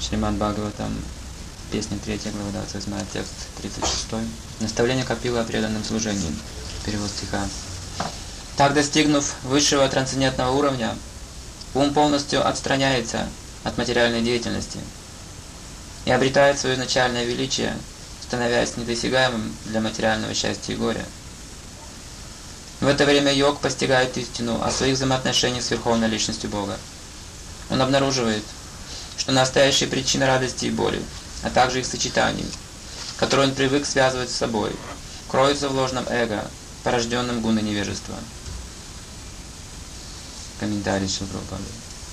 Шримад Бхагаватам, песня 3, глава 28, текст 36. Наставление Капила о преданном служении. Перевод стиха. Так, достигнув высшего трансцендентного уровня, ум полностью отстраняется от материальной деятельности и обретает свое изначальное величие, становясь недосягаемым для материального счастья и горя. В это время йог постигает истину о своих взаимоотношениях с Верховной Личностью Бога. Он обнаруживает, что настоящая причина радости и боли, а также их сочетаний, которые он привык связывать с собой, кроется в ложном эго, порожденном гуной невежества. Комментарий Шрила Прабхупады.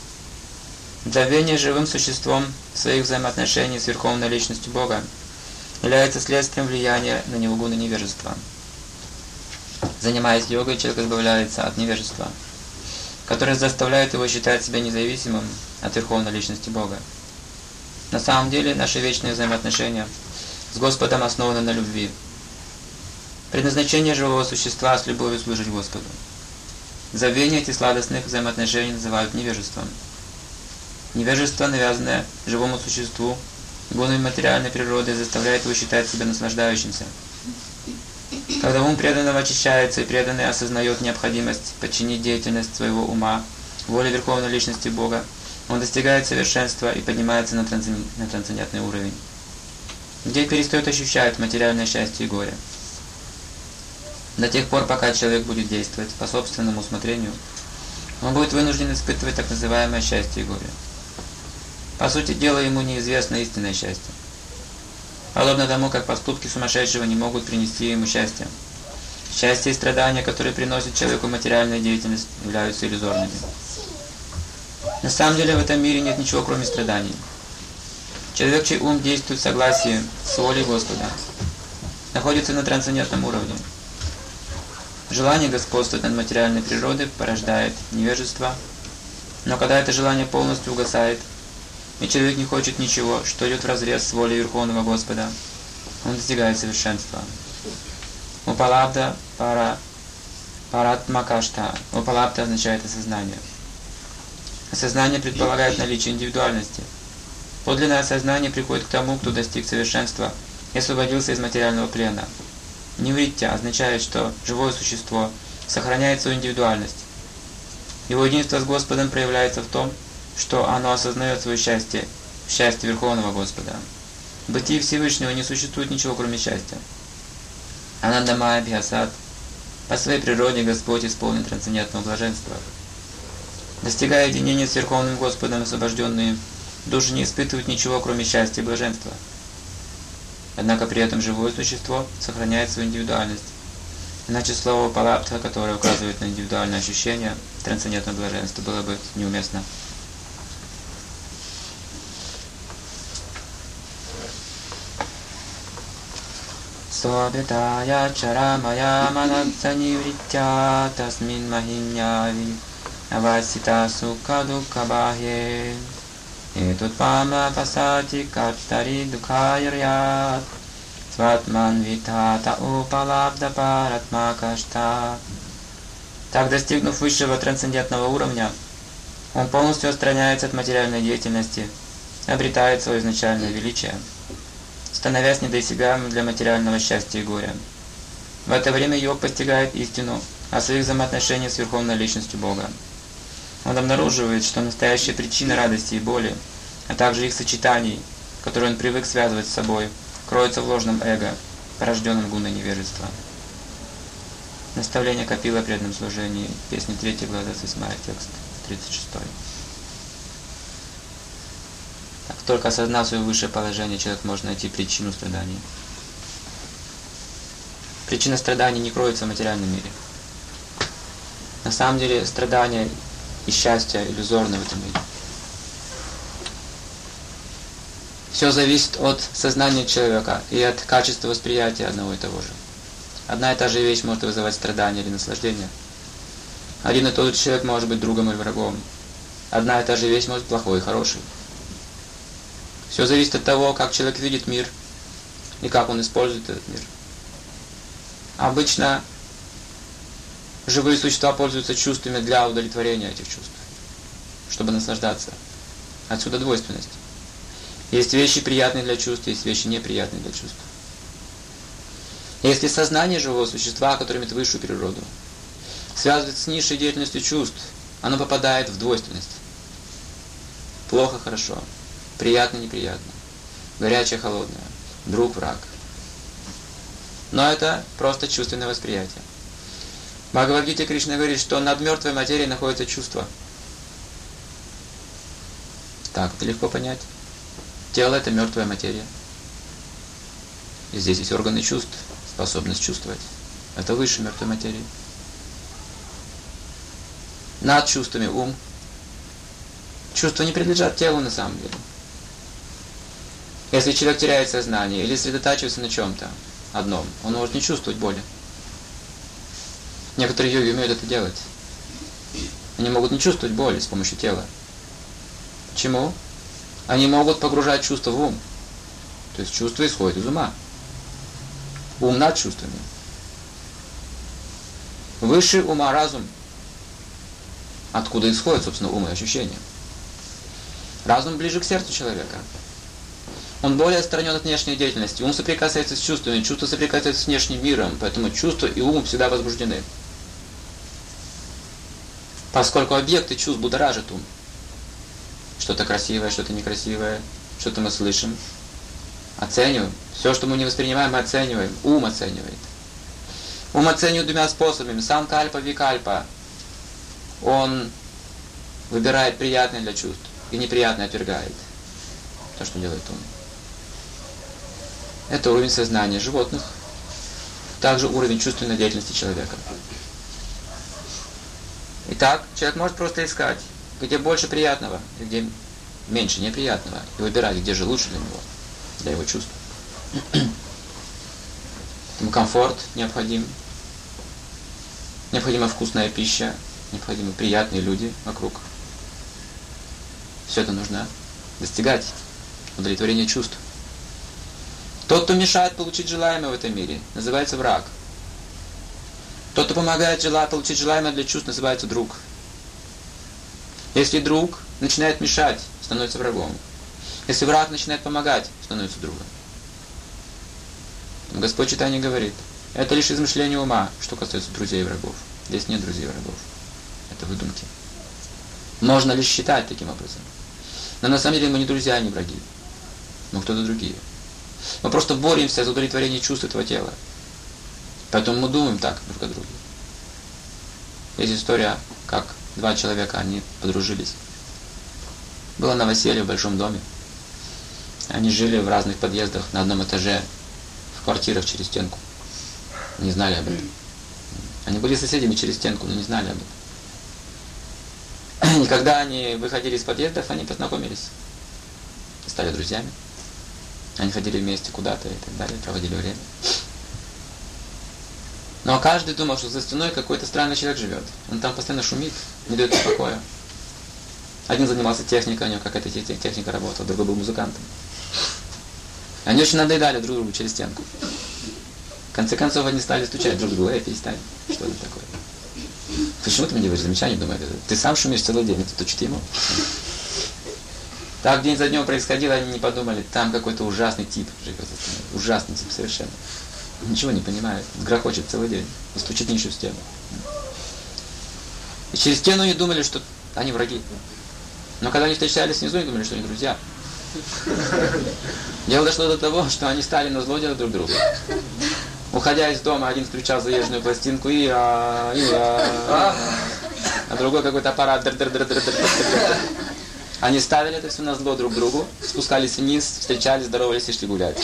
Забвение живым существом своих взаимоотношений с Верховной Личностью Бога является следствием влияния на него гуны невежества. Занимаясь йогой, человек избавляется от невежества, которое заставляет его считать себя независимым от Верховной Личности Бога. На самом деле, наши вечные взаимоотношения с Господом основаны на любви. Предназначение живого существа с любовью служить Господу. Забвение этих сладостных взаимоотношений называют невежеством. Невежество, навязанное живому существу гунами материальной природы, заставляет его считать себя наслаждающимся. Когда ум преданного очищается и преданный осознает необходимость подчинить деятельность своего ума воле Верховной Личности Бога, он достигает совершенства и поднимается на трансцендентный уровень, где перестает ощущать материальное счастье и горе. До тех пор, пока человек будет действовать по собственному усмотрению, он будет вынужден испытывать так называемое счастье и горе. По сути дела, ему неизвестно истинное счастье. Подобно тому, как поступки сумасшедшего не могут принести ему счастья. Счастье и страдания, которые приносит человеку материальная деятельность, являются иллюзорными. На самом деле в этом мире нет ничего, кроме страданий. Человек, чей ум действует в согласии с волей Господа, находится на трансцендентном уровне. Желание господствовать над материальной природой порождает невежество, но когда это желание полностью угасает, и человек не хочет ничего, что идет вразрез с волей Верховного Господа, он достигает совершенства. Упалабда паратмакашта. Упалабда означает осознание. Осознание предполагает наличие индивидуальности. Подлинное осознание приходит к тому, кто достиг совершенства и освободился из материального плена. Нивритья означает, что живое существо сохраняет свою индивидуальность. Его единство с Господом проявляется в том, что оно осознает свое счастье в счастье Верховного Господа. В бытии Всевышнего не существует ничего, кроме счастья. Анандамая Бхиасад. По своей природе Господь исполнен трансцендентного блаженства. Достигая единения с Верховным Господом, освобожденные души не испытывают ничего, кроме счастья и блаженства. Однако при этом живое существо сохраняет свою индивидуальность. Иначе слово «палаптха», которое указывает на индивидуальное ощущение трансцендентного блаженства, было бы неуместно. Собитая чарамая манадзанивритя тасмин махиньяви авасита сука дука бахе этутпама пасати картари дукайрят сватман витата упалабда паратмакашта. Так, достигнув высшего трансцендентного уровня, он полностью отстраняется от материальной деятельности, обретает свое изначальное величие, становясь недосягаемым для материального счастья и горя. В это время йог постигает истину о своих взаимоотношениях с Верховной Личностью Бога. Он обнаруживает, что настоящая причина радости и боли, а также их сочетаний, которые он привык связывать с собой, кроется в ложном эго, порожденном гуной невежества. Наставление Капила о преданном служении. Песня 3, глава 28, текст 36. Так, только осознав свое высшее положение, человек может найти причину страданий. Причина страданий не кроется в материальном мире. На самом деле страдания и счастье иллюзорны в этом мире. Все зависит от сознания человека и от качества восприятия одного и того же. Одна и та же вещь может вызывать страдания или наслаждение. Один и тот же человек может быть другом или врагом. Одна и та же вещь может быть плохой и хорошей. Все зависит от того, как человек видит мир и как он использует этот мир. Обычно живые существа пользуются чувствами для удовлетворения этих чувств, чтобы наслаждаться. Отсюда двойственность. Есть вещи приятные для чувств, есть вещи неприятные для чувств. Если сознание живого существа, которое имеет высшую природу, связывается с низшей деятельностью чувств, оно попадает в двойственность. Плохо, хорошо, приятно, неприятно, горячее, холодное, друг, враг. Но это просто чувственное восприятие. В Бхагавад-гите Кришна говорит, что над мертвой материей находится чувство. Так, это легко понять. Тело – это мертвая материя. И здесь есть органы чувств, способность чувствовать. Это выше мертвой материи. Над чувствами ум. Чувства не принадлежат телу на самом деле. Если человек теряет сознание или сосредотачивается на чем-то одном, он может не чувствовать боли. Некоторые йоги умеют это делать. Они могут не чувствовать боли с помощью тела. Почему? Они могут погружать чувства в ум. То есть чувства исходят из ума. Ум над чувствами. Выше ума разум. Откуда исходит, собственно, ум и ощущения. Разум ближе к сердцу человека. Он более отстранен от внешней деятельности. Ум соприкасается с чувствами, чувства соприкасаются с внешним миром, поэтому чувства и ум всегда возбуждены. Поскольку объекты чувств будоражат ум. Что-то красивое, что-то некрасивое, что-то мы слышим, оцениваем. Все, что мы не воспринимаем, мы оцениваем. Ум оценивает. Ум оценивает двумя способами. Санкальпа, викальпа. Он выбирает приятное для чувств и неприятное отвергает. То, что делает ум. Это уровень сознания животных. Также уровень чувственной деятельности человека. Итак, человек может просто искать, где больше приятного, и где меньше неприятного, и выбирать, где же лучше для него, для его чувств. Ему комфорт необходим, необходима вкусная пища, необходимы приятные люди вокруг. Все это нужно достигать удовлетворения чувств. Тот, кто мешает получить желаемое в этом мире, называется враг. Тот, кто помогает получить желаемое для чувств, называется друг. Если друг начинает мешать, становится врагом. Если враг начинает помогать, становится другом. Господь Чайтанья говорит, это лишь измышление ума, что касается друзей и врагов. Здесь нет друзей и врагов. Это выдумки. Можно лишь считать таким образом. Но на самом деле мы не друзья, не враги. Мы кто-то другие. Мы просто боремся за удовлетворение чувств этого тела. Поэтому мы думаем так друг о друге. Есть история, как два человека, они подружились. Было новоселье в большом доме. Они жили в разных подъездах на одном этаже, в квартирах через стенку. Не знали об этом. Они были соседями через стенку, но не знали об этом. И когда они выходили из подъездов, они познакомились. И стали друзьями. Они ходили вместе куда-то и так далее, проводили время. Но каждый думал, что за стеной какой-то странный человек живет. Он там постоянно шумит, не дает ему покоя. Один занимался техникой, у него какая-то техника работала, другой был музыкантом. Они очень надоедали друг другу через стенку. В конце концов они стали стучать друг другу. Перестань, что это такое? Почему ты мне делаешь замечание, думаю, ты сам шумишь целый день, это стучит ему. Так день за днем происходило, они не подумали, там какой-то ужасный тип живет за стеной. Ужасный тип совершенно. Ничего не понимает, грохочет целый день, и стучит ниже в стену. И через стену они думали, что они враги. Но когда они встречались снизу, они думали, что они друзья. Дело дошло до того, что они стали назло делать друг другу. Уходя из дома, один включал заезженную пластинку, а другой какой-то аппарат. Они ставили это все назло друг другу, спускались вниз, встречались, здоровались и шли гулять.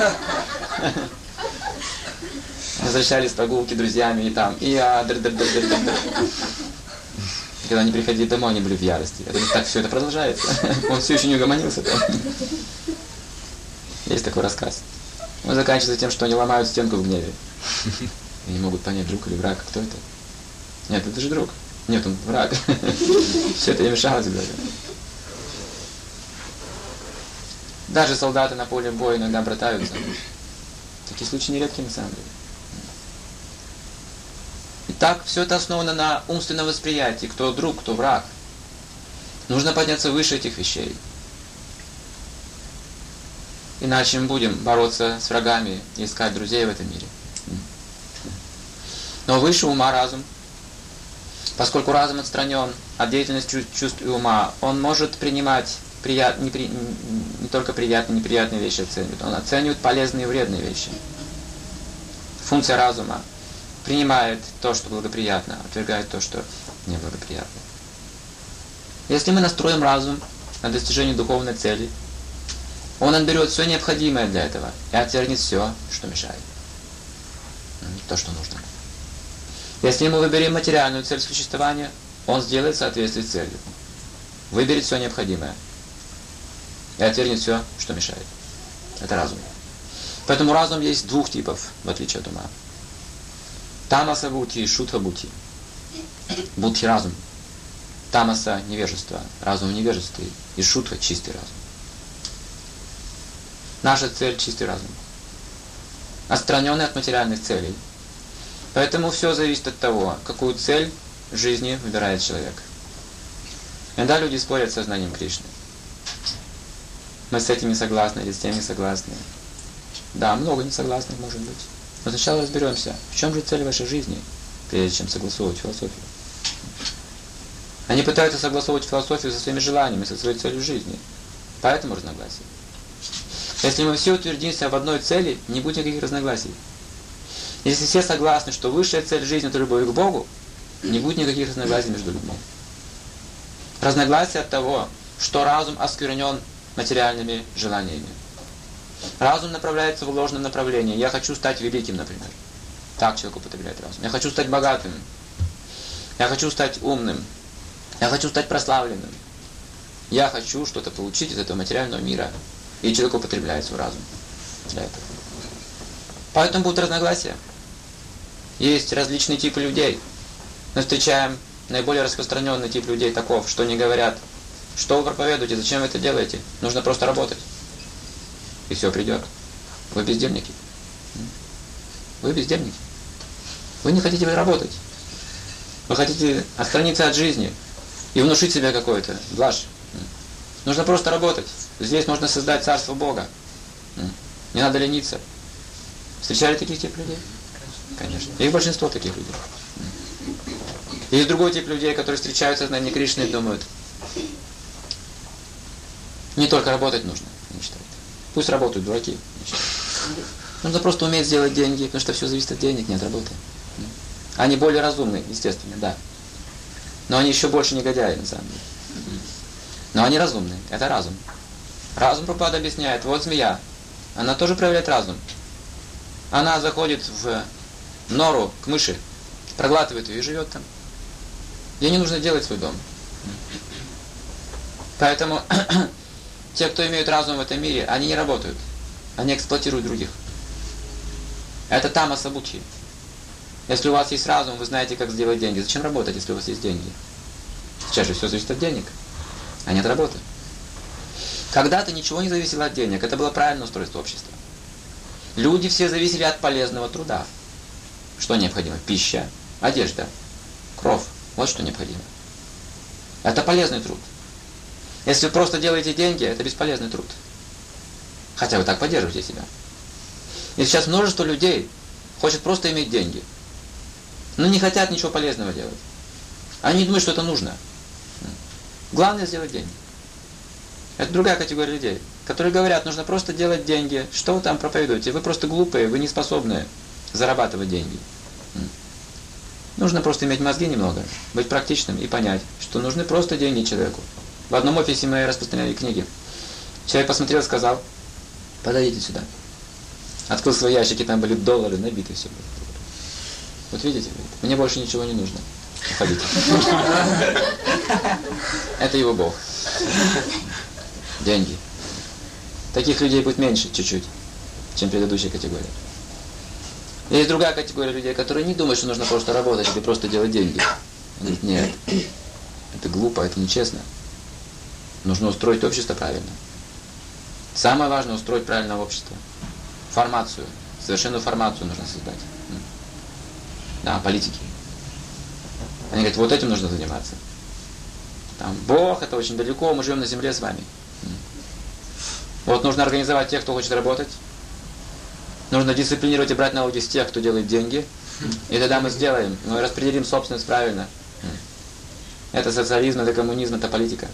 Возвращались с прогулки друзьями и там. Когда они приходили домой, они были в ярости. Я думаю, так все это продолжается. Он все еще не угомонился там. Есть такой рассказ. Он заканчивается тем, что они ломают стенку в гневе. И не могут понять, друг или враг. Кто это? Нет, это же друг. Нет, он враг. Все это не мешало тебе. Даже солдаты на поле боя иногда братаются. Такие случаи нередки на самом деле. Итак, все это основано на умственном восприятии. Кто друг, кто враг. Нужно подняться выше этих вещей. Иначе мы будем бороться с врагами и искать друзей в этом мире. Но выше ума разум. Поскольку разум отстранен от деятельности чувств и ума, он может принимать не только приятные и неприятные вещи оценивает, он оценивает полезные и вредные вещи. Функция разума принимает то, что благоприятно, отвергает то, что неблагоприятно. Если мы настроим разум на достижение духовной цели, он отберет все необходимое для этого и отвергнет все, что мешает. То, что нужно. Если мы выберем материальную цель существования, он сделает в соответствии с целью. Выберет все необходимое и отвергнет все, что мешает. Это разум. Поэтому разум есть двух типов, в отличие от ума. Тамаса будхи и шутха будхи. Будхи – разум. Тамаса – невежество. Разум – невежество. И шутха – чистый разум. Наша цель – чистый разум. Отстраненный от материальных целей. Поэтому все зависит от того, какую цель в жизни выбирает человек. Иногда люди спорят с сознанием Кришны. Мы с этим не согласны или с тем не согласны. Да, много несогласных может быть. Но сначала разберемся, в чем же цель вашей жизни, прежде чем согласовывать философию. Они пытаются согласовывать философию со своими желаниями, со своей целью жизни. Поэтому разногласия. Если мы все утвердимся в одной цели, не будет никаких разногласий. Если все согласны, что высшая цель жизни – это любовь к Богу, не будет никаких разногласий между людьми. Разногласия от того, что разум осквернен материальными желаниями. Разум направляется в ложном направлении. Я хочу стать великим, например. Так человек употребляет разум. Я хочу стать богатым. Я хочу стать умным. Я хочу стать прославленным. Я хочу что-то получить из этого материального мира. И человек употребляет свой разум для этого. Поэтому будут разногласия. Есть различные типы людей. Мы встречаем наиболее распространенный тип людей таков, что не говорят: что вы проповедуете, зачем вы это делаете? Нужно просто работать. И все придет. Вы бездельники. Вы бездельники. Вы не хотите работать. Вы хотите отстраниться от жизни и внушить себе какой-то блажь. Нужно просто работать. Здесь можно создать царство Бога. Не надо лениться. Встречали таких тип людей? Конечно. Их большинство таких людей. Есть другой тип людей, которые встречаются в сознании Кришны и думают: не только работать нужно, они считают. Пусть работают дураки. Нужно просто уметь сделать деньги, потому что все зависит от денег, не от работы. Они более разумны, естественно, да. Но они еще больше негодяи, на самом деле. Но они разумны, это разум. Разум Прабхупада объясняет: вот змея, она тоже проявляет разум. Она заходит в нору к мыши, проглатывает ее и живет там. Ей не нужно делать свой дом. Поэтому те, кто имеют разум в этом мире, они не работают. Они эксплуатируют других. Это тамаса будхи. Если у вас есть разум, вы знаете, как сделать деньги. Зачем работать, если у вас есть деньги? Сейчас же все зависит от денег, а не от работы. Когда-то ничего не зависело от денег. Это было правильное устройство общества. Люди все зависели от полезного труда. Что необходимо? Пища, одежда, кров. Вот что необходимо. Это полезный труд. Если вы просто делаете деньги, это бесполезный труд. Хотя вы так поддерживаете себя. И сейчас множество людей хочет просто иметь деньги, но не хотят ничего полезного делать. Они думают, что это нужно. Главное сделать деньги. Это другая категория людей, которые говорят: нужно просто делать деньги. Что вы там проповедуете? Вы просто глупые, вы не способны зарабатывать деньги. Нужно просто иметь мозги немного, быть практичным и понять, что нужны просто деньги человеку. В одном офисе мы распространяли книги. Человек посмотрел и сказал: подойдите сюда. Открыл свои ящики, там были доллары, набиты все. Вот видите, мне больше ничего не нужно. Уходите. Это его Бог. Деньги. Таких людей будет меньше чуть-чуть, чем предыдущая категория. Есть другая категория людей, которые не думают, что нужно просто работать или просто делать деньги. Они говорят: нет, это глупо, это нечестно. Нужно устроить общество правильно. Самое важное — устроить правильное общество. Формацию, совершенную формацию нужно создать. Да, политики. Они говорят: вот этим нужно заниматься. Там Бог — это очень далеко, мы живем на земле с вами. Вот нужно организовать тех, кто хочет работать. Нужно дисциплинировать и брать налоги с тех, кто делает деньги. И тогда мы сделаем, мы распределим собственность правильно. Это социализм, это коммунизм, это политика.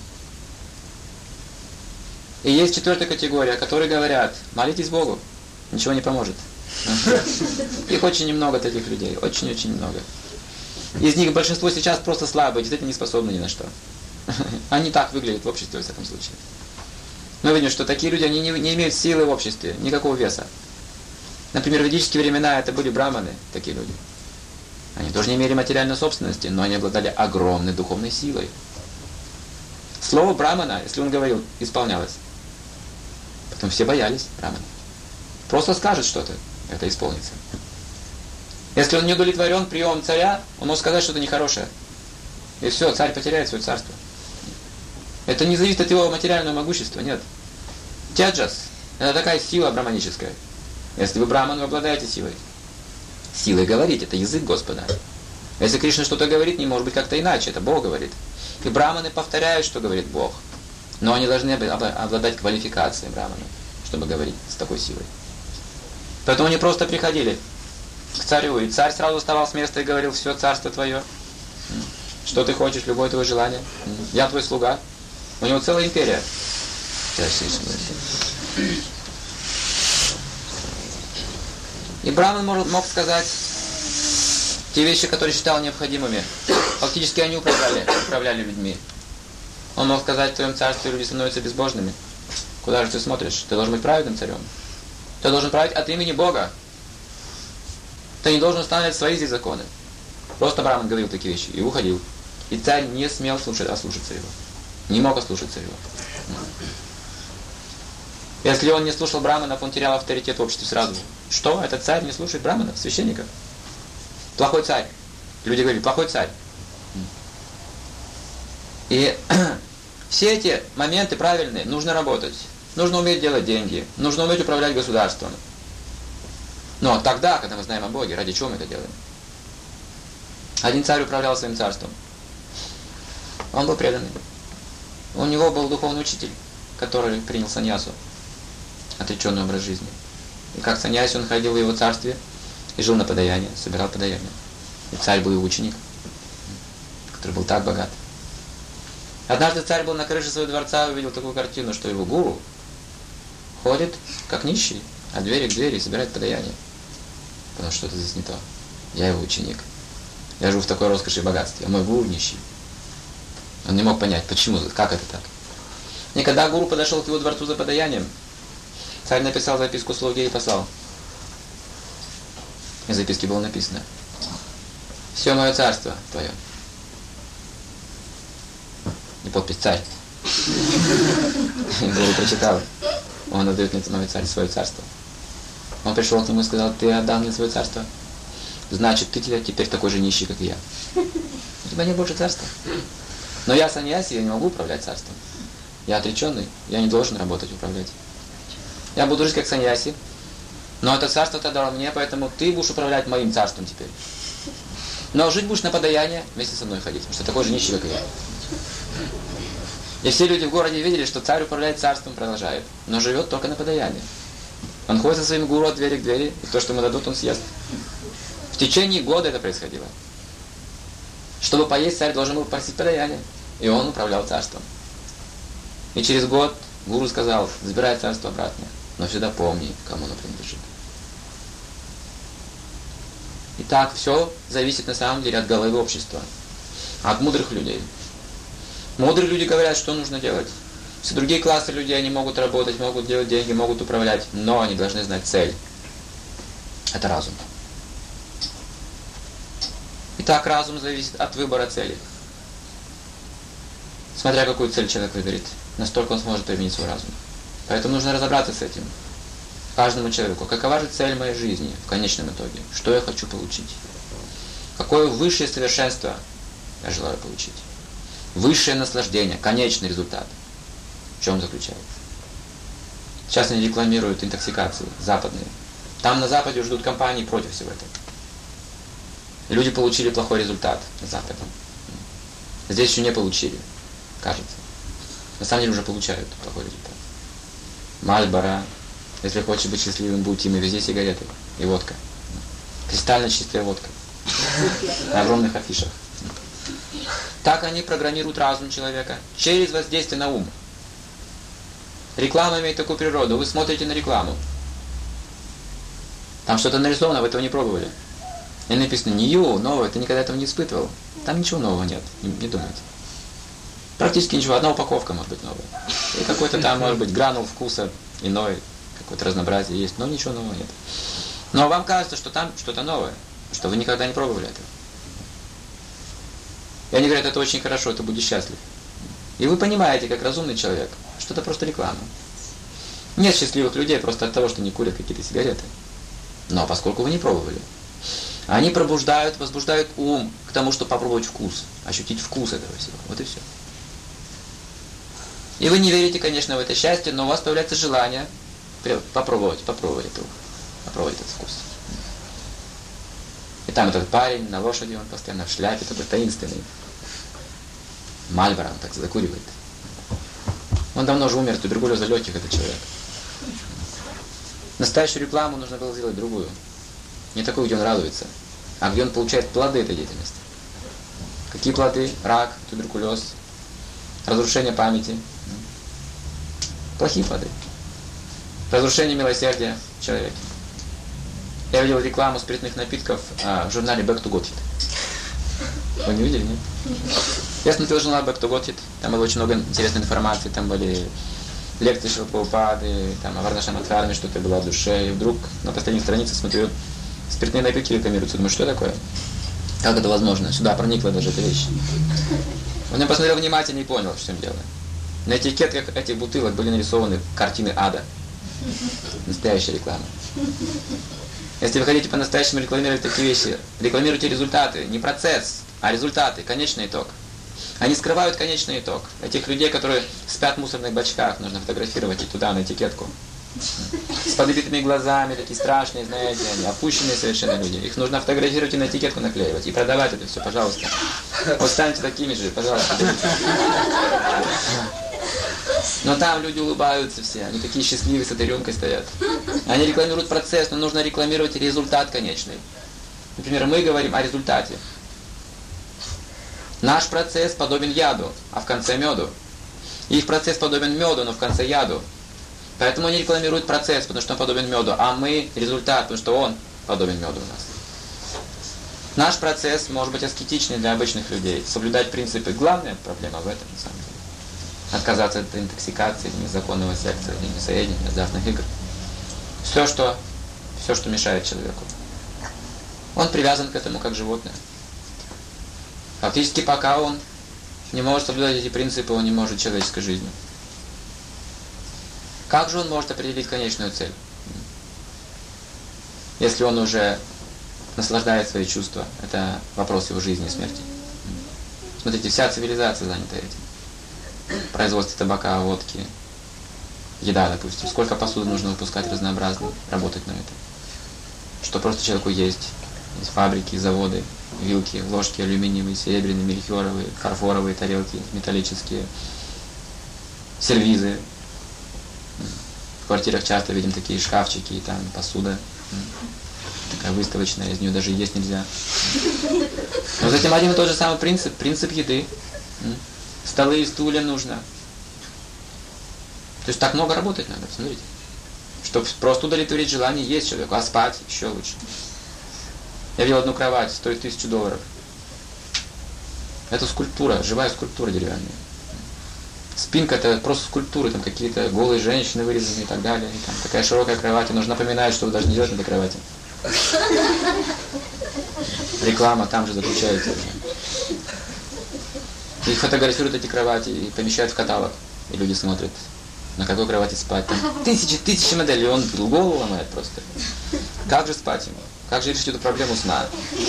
И есть четвертая категория, которые говорят: молитесь Богу, ничего не поможет. Их очень немного, таких людей, очень-очень много. Из них большинство сейчас просто слабые, действительно не способны ни на что. Они так выглядят в обществе, во всяком случае. Мы видим, что такие люди, они не имеют силы в обществе, никакого веса. Например, в ведические времена это были браманы, такие люди. Они тоже не имели материальной собственности, но они обладали огромной духовной силой. Слово брамана, если он говорил, исполнялось. Потом все боялись брамана. Просто скажет что-то, это исполнится. Если он не удовлетворен приемом царя, он может сказать что-то нехорошее. И все, царь потеряет свое царство. Это не зависит от его материального могущества, нет. Теджас – это такая сила браманическая. Если вы браман, вы обладаете силой. Силой говорить – это язык Господа. Если Кришна что-то говорит, не может быть как-то иначе, это Бог говорит. И браманы повторяют, что говорит Бог. Но они должны обладать квалификацией брамана, чтобы говорить с такой силой. Поэтому они просто приходили к царю, и царь сразу вставал с места и говорил: все, царство твое. Что ты хочешь, любое твое желание. Я твой слуга. У него целая империя. И браман мог сказать те вещи, которые считал необходимыми. Фактически они управляли людьми. Он мог сказать: в твоем царстве люди становятся безбожными. Куда же ты смотришь? Ты должен быть праведным царем. Ты должен править от имени Бога. Ты не должен устанавливать свои здесь законы. Просто браман говорил такие вещи и уходил. И царь не смел ослушаться его. Не мог ослушаться его. Если он не слушал браманов, он терял авторитет в обществе сразу. Что? Этот царь не слушает браманов, священников? Плохой царь. Люди говорили: плохой царь. И все эти моменты правильные, нужно работать. Нужно уметь делать деньги. Нужно уметь управлять государством. Но тогда, когда мы знаем о Боге, ради чего мы это делаем? Один царь управлял своим царством. Он был преданный. У него был духовный учитель, который принял саньясу, отреченный образ жизни. И как саньяси он ходил в его царстве и жил на подаяние, собирал подаяние. И царь был его ученик, который был так богат. Однажды царь был на крыше своего дворца и увидел такую картину, что его гуру ходит как нищий от двери к двери и собирает подаяние. Потому что что-то здесь не то. Я его ученик. Я живу в такой роскоши и богатстве, а мой гуру нищий. Он не мог понять, почему, как это так. И когда гуру подошел к его дворцу за подаянием, царь написал записку слуге и послал. И в записке было написано: все мое царство твое. И подпись царь. И гуру прочитал. Он отдает мне мой царь свое царство. Он пришел к нему и сказал: ты отдал мне свое царство. Значит, ты теперь такой же нищий, как и я. У тебя нет больше царства. Но я саньяси, я не могу управлять царством. Я отреченный, я не должен работать, управлять. Я буду жить как саньяси, но это царство ты дал мне, поэтому ты будешь управлять моим царством теперь. Но жить будешь на подаяние, вместе со мной ходить, потому что такой же нищий, как и я. И все люди в городе видели, что царь управляет царством, продолжает, но живет только на подаяние. Он ходит со своим гуру от двери к двери, и то, что ему дадут, он съест. В течение года это происходило. Чтобы поесть, царь должен был просить подаяние, и он управлял царством. И через год гуру сказал: забирай царство обратно, но всегда помни, кому оно принадлежит. Итак, все зависит на самом деле от головы общества, от мудрых людей. Мудрые люди говорят, что нужно делать. Все другие классы людей, они могут работать, могут делать деньги, могут управлять, но они должны знать цель. Это разум. Итак, разум зависит от выбора цели. Смотря какую цель человек выберет, настолько он сможет применить свой разум. Поэтому нужно разобраться с этим. Каждому человеку. Какова же цель моей жизни в конечном итоге? Что я хочу получить? Какое высшее совершенство я желаю получить? Высшее наслаждение, конечный результат. В чем заключается? Сейчас они рекламируют интоксикации западные. Там на Западе ждут компании против всего этого. Люди получили плохой результат на Западе. Здесь еще не получили, кажется. На самом деле уже получают плохой результат. Мальборо. Если хочешь быть счастливым, будь им, и везде сигареты и водка. Кристально чистая водка. На огромных афишах. Так они программируют разум человека через воздействие на ум. Реклама имеет такую природу. Вы смотрите на рекламу. Там что-то нарисовано, вы этого не пробовали. И написано «Нью, новое», ты никогда этого не испытывал. Там ничего нового нет, не думайте. Практически ничего, одна упаковка может быть новая. И какой-то там, может быть, гранул вкуса иной, какое-то разнообразие есть, но ничего нового нет. Но вам кажется, что там что-то новое, что вы никогда не пробовали этого. И они говорят, это очень хорошо, ты будешь счастлив. И вы понимаете, как разумный человек, что это просто реклама. Нет счастливых людей просто от того, что не курят какие-то сигареты. Но поскольку вы не пробовали, они возбуждают ум к тому, чтобы попробовать вкус, ощутить вкус этого всего. Вот и все. И вы не верите, конечно, в это счастье, но у вас появляется желание попробовать этот вкус. И там этот парень на лошади, он постоянно в шляпе, такой таинственный. Мальборо, он так закуривает. Он давно уже умер, туберкулеза легких, этот человек. Настоящую рекламу нужно было сделать другую. Не такую, где он радуется, а где он получает плоды этой деятельности. Какие плоды? Рак, туберкулез, разрушение памяти. Плохие плоды. Разрушение милосердия в человеке. Я видел рекламу спиртных напитков в журнале Back to Got It. Вы не видели, нет? Я смотрел журнал Back to Got It. Там было очень много интересной информации. Там были лекции Шрилы Прабхупады, там о Варнашрамадхарме, что-то было о душе. И вдруг на последней странице смотрю, спиртные напитки рекламируются. Думаю, что такое? Как это возможно? Сюда проникла даже эта вещь. Он я посмотрел внимательно и понял, в чем дело. На этикетках этих бутылок были нарисованы картины ада. Настоящая реклама. Если вы хотите по-настоящему рекламировать такие вещи, рекламируйте результаты, не процесс, а результаты, конечный итог. Они скрывают конечный итог. Этих людей, которые спят в мусорных бачках, нужно фотографировать и туда, на этикетку. С подбитыми глазами, такие страшные, знаете, они опущенные совершенно люди. Их нужно фотографировать и на этикетку наклеивать. И продавать это все, пожалуйста. Вот станьте такими же, пожалуйста. Но там люди улыбаются все, они такие счастливые, с этой рюмкой стоят. Они рекламируют процесс, но нужно рекламировать результат конечный. Например, мы говорим о результате. Наш процесс подобен яду, а в конце меду. Их процесс подобен меду, но в конце яду. Поэтому они рекламируют процесс, потому что он подобен меду, а мы результат, потому что он подобен меду у нас. Наш процесс может быть аскетичный для обычных людей, соблюдать принципы. Главная проблема в этом, на самом деле. Отказаться от интоксикации, незаконного секса, мясоедения, азартных игр. Все, что мешает человеку. Он привязан к этому как животное. Фактически, пока он не может соблюдать эти принципы, он не может жить человеческой жизнью. Как же он может определить конечную цель? Если он уже наслаждает свои чувства, это вопрос его жизни и смерти. Смотрите, вся цивилизация занята этим. Производство табака, водки, еда, допустим. Сколько посуды нужно выпускать разнообразно, работать на это. Что просто человеку есть. Есть фабрики, заводы, вилки, ложки алюминиевые, серебряные, мельхиоровые, фарфоровые тарелки, металлические, сервизы. В квартирах часто видим такие шкафчики, там посуда. Такая выставочная, из нее даже есть нельзя. Но затем один и тот же самый принцип еды. Столы и стулья нужно. То есть так много работать надо, смотрите. Чтобы просто удовлетворить желание есть человеку, а спать еще лучше. Я видел одну кровать, стоит $1000. Это скульптура, живая скульптура деревянная. Спинка это просто скульптуры, там какие-то голые женщины вырезаны и так далее. И там такая широкая кровать, и нужно напоминать, что вы даже не идете на этой кровати. Реклама там же заключается. Их фотографируют эти кровати и помещают в каталог. И люди смотрят, на какой кровати спать. Там тысячи моделей, и он голову ломает просто. Как же спать ему? Как же решить эту проблему сна?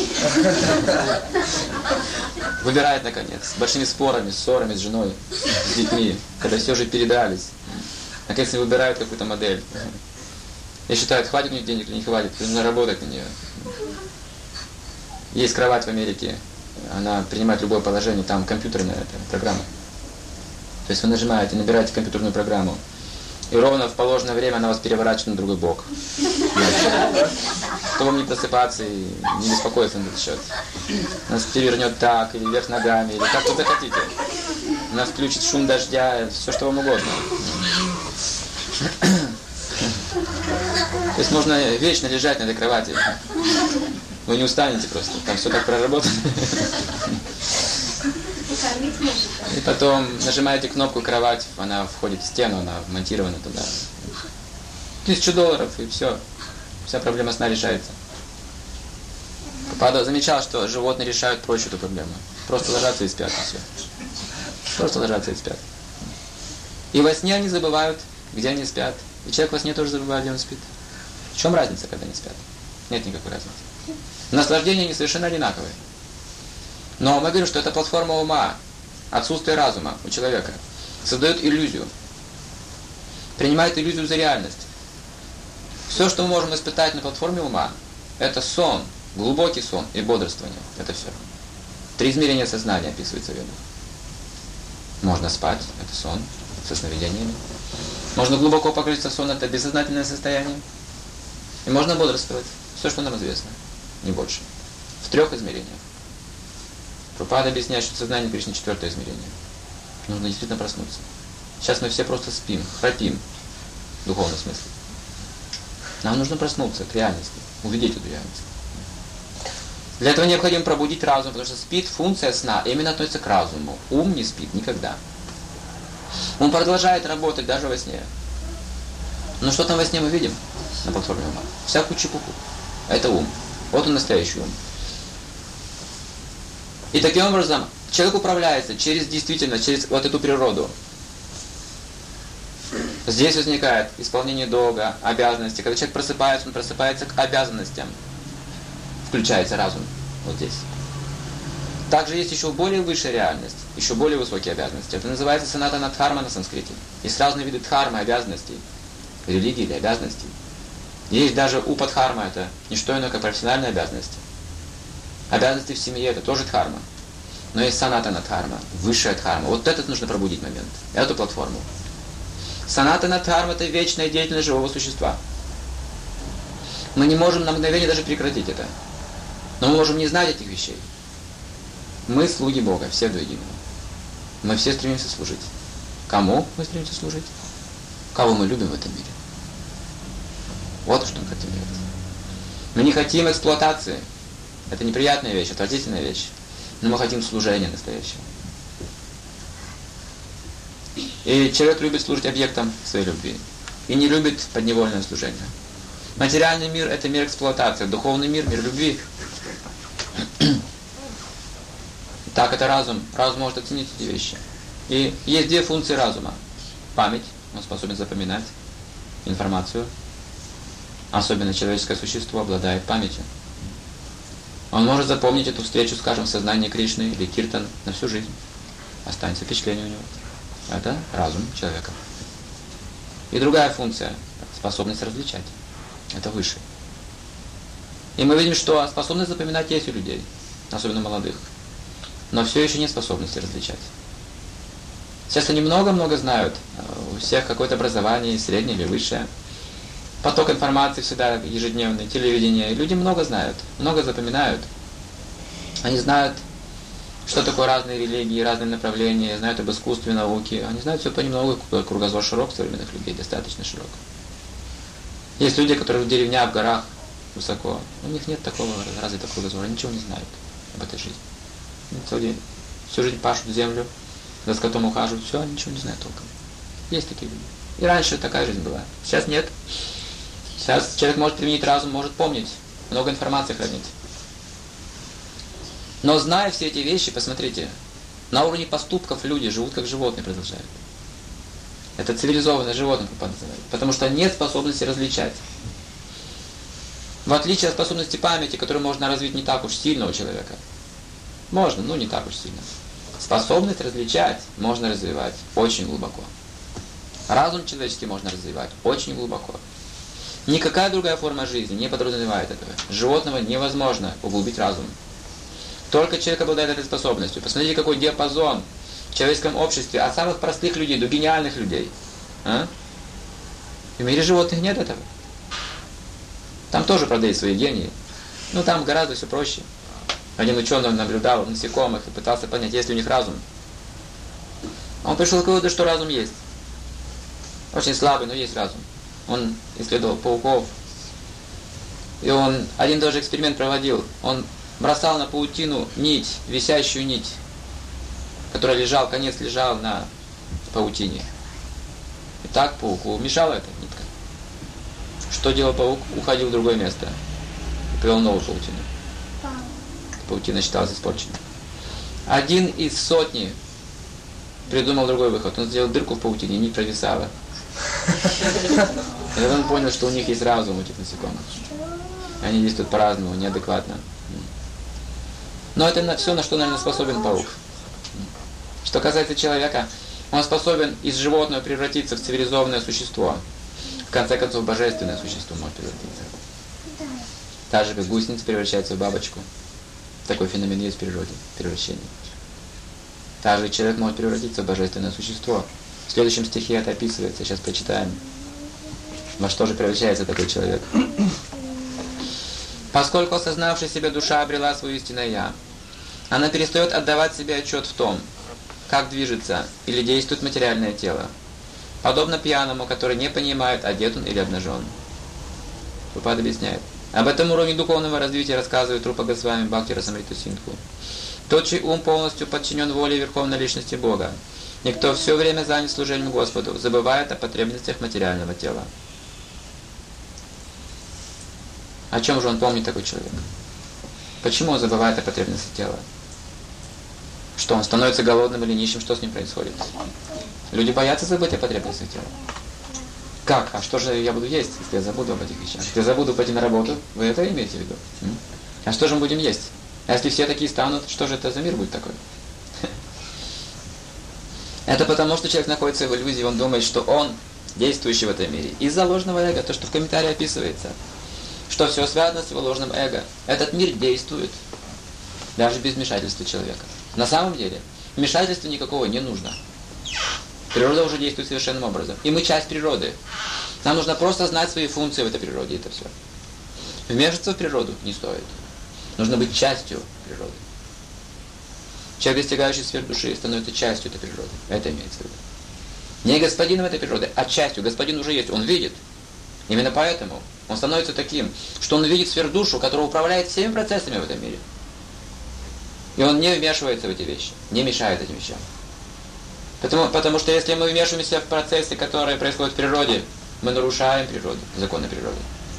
Выбирает, наконец, с большими спорами, ссорами с женой, с детьми, когда все уже передрались. Наконец, не выбирают какую-то модель. И считают, хватит у них денег или не хватит, нужно работать на нее. Есть кровать в Америке, она принимает любое положение, там компьютерная программа. То есть вы нажимаете, набираете компьютерную программу, И ровно в положенное время она вас переворачивает на другой бок. Чтобы вам не просыпаться и не беспокоиться на этот счет. Нас перевернет так, или вверх ногами, или как вы захотите. Нас включит шум дождя, все что вам угодно. То есть можно вечно лежать на этой кровати. Вы не устанете просто, там все так проработано. И потом нажимаете кнопку кровать, она входит в стену, она вмонтирована туда. $1000 и все. Вся проблема сна решается. Папа замечал, что животные решают проще эту проблему. Просто ложатся и спят, и все. Просто ложатся и спят. И во сне они забывают, где они спят. И человек во сне тоже забывает, где он спит. В чем разница, когда они спят? Нет никакой разницы. Наслаждения они совершенно одинаковые. Но мы говорим, что это платформа ума, отсутствие разума у человека, создает иллюзию, принимает иллюзию за реальность. Все, что мы можем испытать на платформе ума, это сон, глубокий сон и бодрствование. Это все. 3 измерения сознания описывается в ведах. Можно спать, это сон, со сновидениями. Можно глубоко погрузиться в сон, это бессознательное состояние. И можно бодрствовать. Все, что нам известно, не больше. В 3 измерениях. Прабхупада объясняет, что сознание перейшло на 4 измерение. Нужно действительно проснуться. Сейчас мы все просто спим, храпим, в духовном смысле. Нам нужно проснуться к реальности, увидеть эту реальность. Для этого необходимо пробудить разум, потому что спит функция сна именно относится к разуму. Ум не спит никогда. Он продолжает работать даже во сне. Но что там во сне мы видим на платформе ума? Всякую чепуху. Это ум. Вот он настоящий ум. И таким образом человек управляется через действительность, через вот эту природу. Здесь возникает исполнение долга, обязанности. Когда человек просыпается, он просыпается к обязанностям. Включается разум. Вот здесь. Также есть еще более высшая реальность, еще более высокие обязанности. Это называется санатана дхарма на санскрите. Есть разные виды дхармы, обязанностей. Религии или обязанностей. Есть даже упадхарма, это не что иное, как профессиональные обязанности. Обязанности в семье, это тоже дхарма. Но есть санатана дхарма, высшая дхарма. Вот этот нужно пробудить момент, эту платформу. Санатана дхарма – это вечная деятельность живого существа. Мы не можем на мгновение даже прекратить это. Но мы можем не знать этих вещей. Мы слуги Бога, все до единого. Мы все стремимся служить. Кому мы стремимся служить? Кого мы любим в этом мире? Вот что мы хотим делать. Мы не хотим эксплуатации. Это неприятная вещь, отвратительная вещь. Но мы хотим служения настоящего. И человек любит служить объектом своей любви. И не любит подневольное служение. Материальный мир – это мир эксплуатации. Духовный мир – мир любви. Так, это разум. Разум может оценить эти вещи. И есть 2 функции разума. Память. Он способен запоминать информацию. Особенно человеческое существо обладает памятью. Он может запомнить эту встречу, скажем, в сознании Кришны или Киртан на всю жизнь. Останется впечатление у него. Это разум человека. И другая функция – способность различать. Это выше. И мы видим, что способность запоминать есть у людей, особенно молодых. Но все еще нет способности различать. Сейчас они много-много знают. У всех какое-то образование, среднее или высшее. Поток информации всегда ежедневный, телевидение. Люди много знают, много запоминают. Они знают, что такое разные религии, разные направления, знают об искусстве, науке. Они знают все понемногу, кругозор широк современных людей, достаточно широк. Есть люди, которые в деревнях, в горах, высоко. У них нет такого развитого кругозора, ничего не знают об этой жизни. Всю жизнь пашут землю, за скотом ухаживают, все, они ничего не знают толком. Есть такие люди. И раньше такая жизнь была. Сейчас нет. Сейчас человек может применить разум, может помнить, много информации хранить. Но зная все эти вещи, посмотрите, на уровне поступков люди живут как животные, продолжают. Это цивилизованное животное, как называют, потому что нет способности различать. В отличие от способности памяти, которую можно развить не так уж сильно у человека. Можно, но не так уж сильно. Способность различать можно развивать очень глубоко. Разум человеческий можно развивать очень глубоко. Никакая другая форма жизни не подразумевает этого. Животного невозможно углубить разум. Только человек обладает этой способностью. Посмотрите, какой диапазон в человеческом обществе от самых простых людей до гениальных людей. В мире животных нет этого. Там тоже, правда, есть свои гении. Но там гораздо все проще. Один ученый наблюдал насекомых и пытался понять, есть ли у них разум. Он пришел к выводу, что разум есть. Очень слабый, но есть разум. Он исследовал пауков. И он один даже эксперимент проводил. Он бросал на паутину нить, висящую нить, которая лежал, конец лежал на паутине. И так пауку мешала эта нитка. Что делал паук? Уходил в другое место. И привел новую паутину. Паутина считалась испорченной. Один из сотни придумал другой выход. Он сделал дырку в паутине, нить провисала. И он понял, что у них есть разум, у этих насекомых. Они действуют по-разному, неадекватно. Но это все, на что, наверное, способен паук. Что касается человека, он способен из животного превратиться в цивилизованное существо. В конце концов, божественное существо может превратиться. Так же, как гусеница превращается в бабочку. Такой феномен есть в природе, превращение. Также человек может превратиться в божественное существо. В следующем стихе это описывается, сейчас прочитаем. Во что же превращается такой человек? Поскольку осознавшая себя душа обрела свое истинное «Я», она перестает отдавать себе отчет в том, как движется или действует материальное тело, подобно пьяному, который не понимает, одет он или обнажен. Прабхупада объясняет. Об этом уровне духовного развития рассказывает Рупа Госвами Бхакти Расамрита Синдху. Тот, чей ум полностью подчинен воле Верховной Личности Бога, и кто все время занят служением Господу, забывает о потребностях материального тела. О чем же он помнит, такой человек? Почему он забывает о потребности тела? Что, он становится голодным или нищим? Что с ним происходит? Люди боятся забыть о потребностях тела. Как? А что же я буду есть, если я забуду об этих вещах? Если я забуду пойти на работу, вы это имеете в виду? А что же мы будем есть? А если все такие станут, что же это за мир будет такой? Это потому, что человек находится в иллюзии, он думает, что он действующий в этом мире. Из-за ложного эго, то, что в комментарии описывается, что все связано с его ложным эго. Этот мир действует, даже без вмешательства человека. На самом деле, вмешательства никакого не нужно. Природа уже действует совершенным образом. И мы часть природы. Нам нужно просто знать свои функции в этой природе, и это все. Вмешиваться в природу не стоит. Нужно быть частью природы. Человек, достигающий сфер души, становится частью этой природы. Это имеется в виду. Не господином этой природы, а частью. Господин уже есть, он видит. Именно поэтому он становится таким, что он видит сверхдушу, которая управляет всеми процессами в этом мире. И он не вмешивается в эти вещи, не мешает этим вещам. Потому что если мы вмешиваемся в процессы, которые происходят в природе, мы нарушаем природу, законы природы.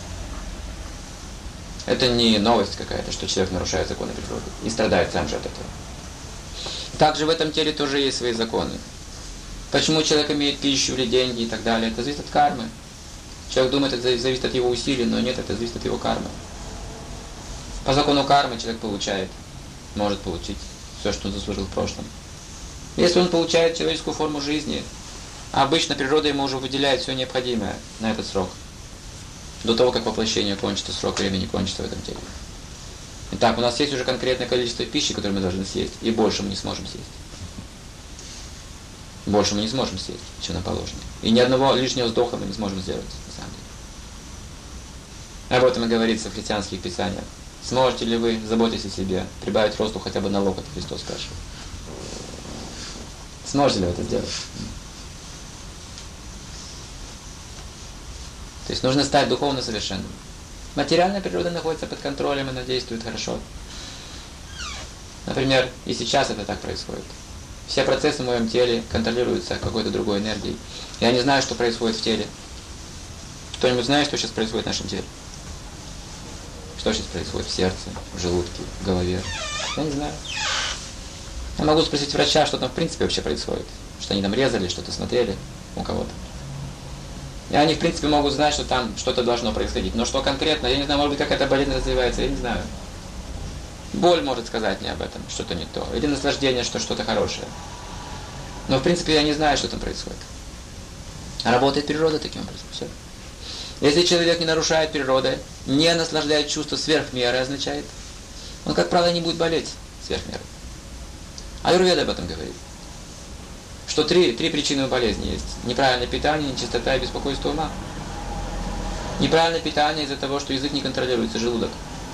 Это не новость какая-то, что человек нарушает законы природы и страдает сам же от этого. Также в этом теле тоже есть свои законы. Почему человек имеет пищу или деньги и так далее, это зависит от кармы. Человек думает, это зависит от его усилий, но нет, это зависит от его кармы. По закону кармы человек может получить все, что он заслужил в прошлом. Если он получает человеческую форму жизни, обычно природа ему уже выделяет все необходимое на этот срок. До того, как воплощение кончится, срок времени кончится в этом теле. Итак, у нас есть уже конкретное количество пищи, которое мы должны съесть, и больше мы не сможем съесть. Больше мы не сможем съесть, чем нам положено. И ни одного лишнего вздоха мы не сможем сделать, на самом деле. Об этом и говорится в христианских писаниях. Сможете ли вы, заботьтесь о себе, прибавить росту хотя бы на локоть, Христос спрашивает. Сможете ли вы это сделать? То есть нужно стать духовно совершенным. Материальная природа находится под контролем, она действует хорошо. Например, и сейчас это так происходит. Все процессы в моем теле контролируются какой-то другой энергией. Я не знаю, что происходит в теле. Кто-нибудь знает, что сейчас происходит в нашем теле? Что сейчас происходит в сердце, в желудке, в голове? Я не знаю. Я могу спросить врача, что там в принципе вообще происходит. Что они там резали, что-то смотрели у кого-то. И они в принципе могут знать, что там что-то должно происходить. Но что конкретно, я не знаю, может быть, как эта болезнь развивается, я не знаю. Боль может сказать мне об этом, что-то не то. Или наслаждение, что что-то хорошее. Но в принципе я не знаю, что там происходит. А работает природа таким образом. Все. Если человек не нарушает природы, не наслаждает чувство сверх меры, означает, он, как правило, не будет болеть сверх меры. Аюрведа об этом говорит. Что три причины болезни есть. Неправильное питание, нечистота и беспокойство ума. Неправильное питание из-за того, что язык не контролируется, желудок.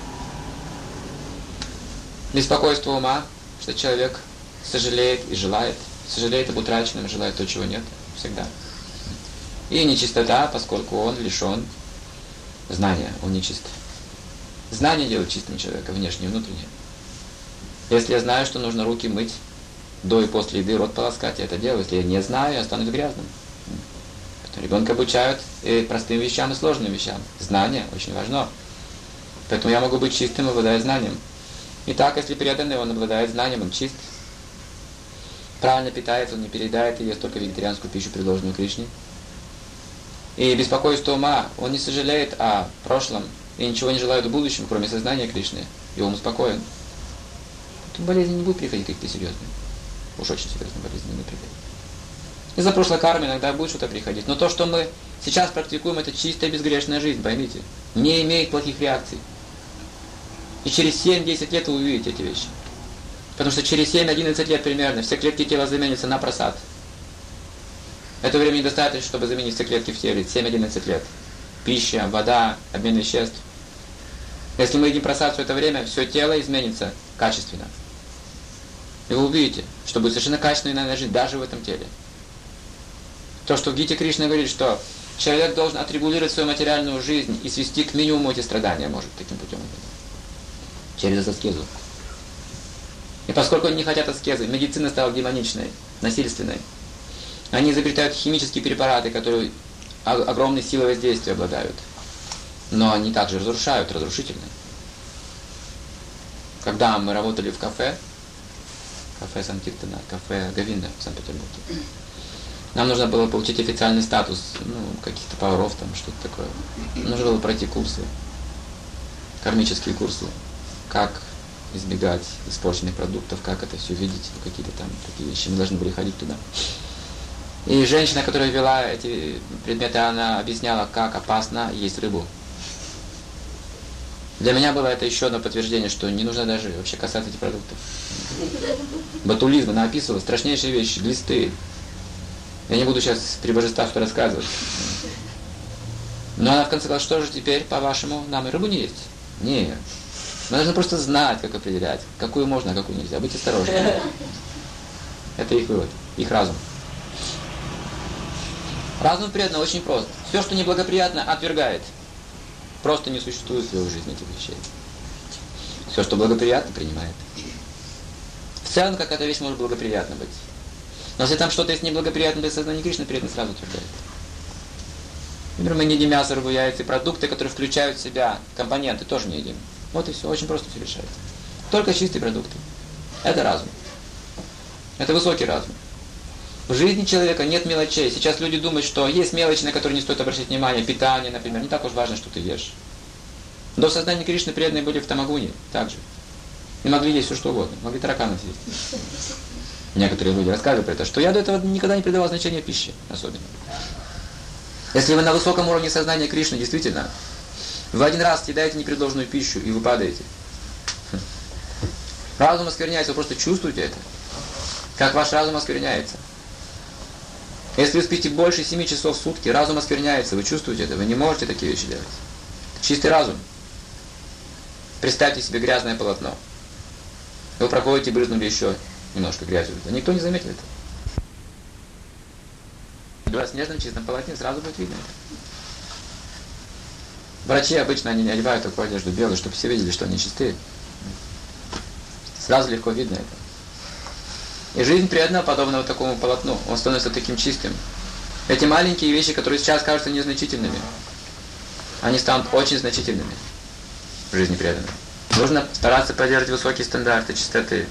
Беспокойство ума, что человек сожалеет и желает. Сожалеет об утраченном, желает то, чего нет. Всегда. И нечистота, поскольку он лишен знания, он нечист. Знание делает чистым человека, внешне и внутренне. Если я знаю, что нужно руки мыть до и после еды, рот полоскать, я это делаю. Если я не знаю, я останусь грязным. Ребенка обучают и простым вещам, и сложным вещам. Знание очень важно. Поэтому я могу быть чистым, обладая знанием. Итак, если преданный, он обладает знанием, он чист. Правильно питается, он не переедает и ест только вегетарианскую пищу, предложенную Кришне. И беспокойство ума, он не сожалеет о прошлом и ничего не желает в будущем, кроме сознания Кришны. И ум спокоен. Тут болезни не будут приходить какие-то серьезные. Уж очень серьезные болезни не будут приходить. Из-за прошлой кармы иногда будет что-то приходить. Но то, что мы сейчас практикуем, это чистая безгрешная жизнь, поймите. Не имеет плохих реакций. И через 7-10 лет вы увидите эти вещи. Потому что через 7-11 лет примерно все клетки тела заменятся на просад. Этого времени достаточно, чтобы заменить все клетки в теле. 7-11 лет. Пища, вода, обмен веществ. Если мы едим просад все это время, все тело изменится качественно. И вы увидите, что будет совершенно качественная жизнь даже в этом теле. То, что в Гите Кришна говорит, что человек должен отрегулировать свою материальную жизнь и свести к минимуму эти страдания, может, таким путем. Через аскезу. И поскольку они не хотят аскезы, медицина стала демоничной, насильственной. Они изобретают химические препараты, которые огромной силой воздействия обладают. Но они также разрушают, разрушительны. Когда мы работали в кафе Сантиртана, кафе Говинда в Санкт-Петербурге, нам нужно было получить официальный статус, каких-то поваров, там, что-то такое. Нужно было пройти курсы, кармические курсы, как избегать испорченных продуктов, как это все видеть, какие-то там такие вещи. Мы должны были ходить туда. И женщина, которая вела эти предметы, она объясняла, как опасно есть рыбу. Для меня было это еще одно подтверждение, что не нужно даже вообще касаться этих продуктов. Ботулизм, она описывала страшнейшие вещи, глисты. Я не буду сейчас при божествах что рассказывать. Но она в конце сказала, что же теперь, по-вашему, нам и рыбу не есть? Нет. Мы должны просто знать, как определять, какую можно, а какую нельзя. Быть осторожными. Это их вывод, их разум. Разум преданного очень прост. Все, что неблагоприятно, отвергает. Просто не существует в его жизни этих вещей. Все, что благоприятно, принимает. В целом, как эта вещь может благоприятно быть. Но если там что-то есть неблагоприятное для сознания Кришны, преданный сразу утверждает. Например, мы не едим мясо, рыбу, яйца, продукты, которые включают в себя компоненты, тоже не едим. Вот и все, очень просто все решается. Только чистые продукты. Это разум. Это высокий разум. В жизни человека нет мелочей. Сейчас люди думают, что есть мелочи, на которые не стоит обращать внимание. Питание, например. Не так уж важно, что ты ешь. До сознания Кришны преданные были в тамагуне также. И могли есть все, что угодно. Могли тараканов съесть. Некоторые люди рассказывают про это, что я до этого никогда не придавал значения пище особенно. Если вы на высоком уровне сознания Кришны, действительно, вы один раз съедаете непредложенную пищу, и вы падаете. Разум оскверняется, вы просто чувствуете это. Как ваш разум оскверняется. Если вы спите больше 7 часов в сутки, разум оскверняется, вы чувствуете это, вы не можете такие вещи делать. Чистый разум. Представьте себе грязное полотно. Вы проходите, брызнули еще немножко грязью. Никто не заметит это. В белоснежном чистом полотне сразу будет видно это. Врачи обычно они не одевают такую одежду белую, чтобы все видели, что они чистые. Сразу легко видно это. И жизнь преданного, подобно вот такому полотну, он становится таким чистым. Эти маленькие вещи, которые сейчас кажутся незначительными, они станут очень значительными в жизни преданного. Нужно стараться поддерживать высокие стандарты чистоты.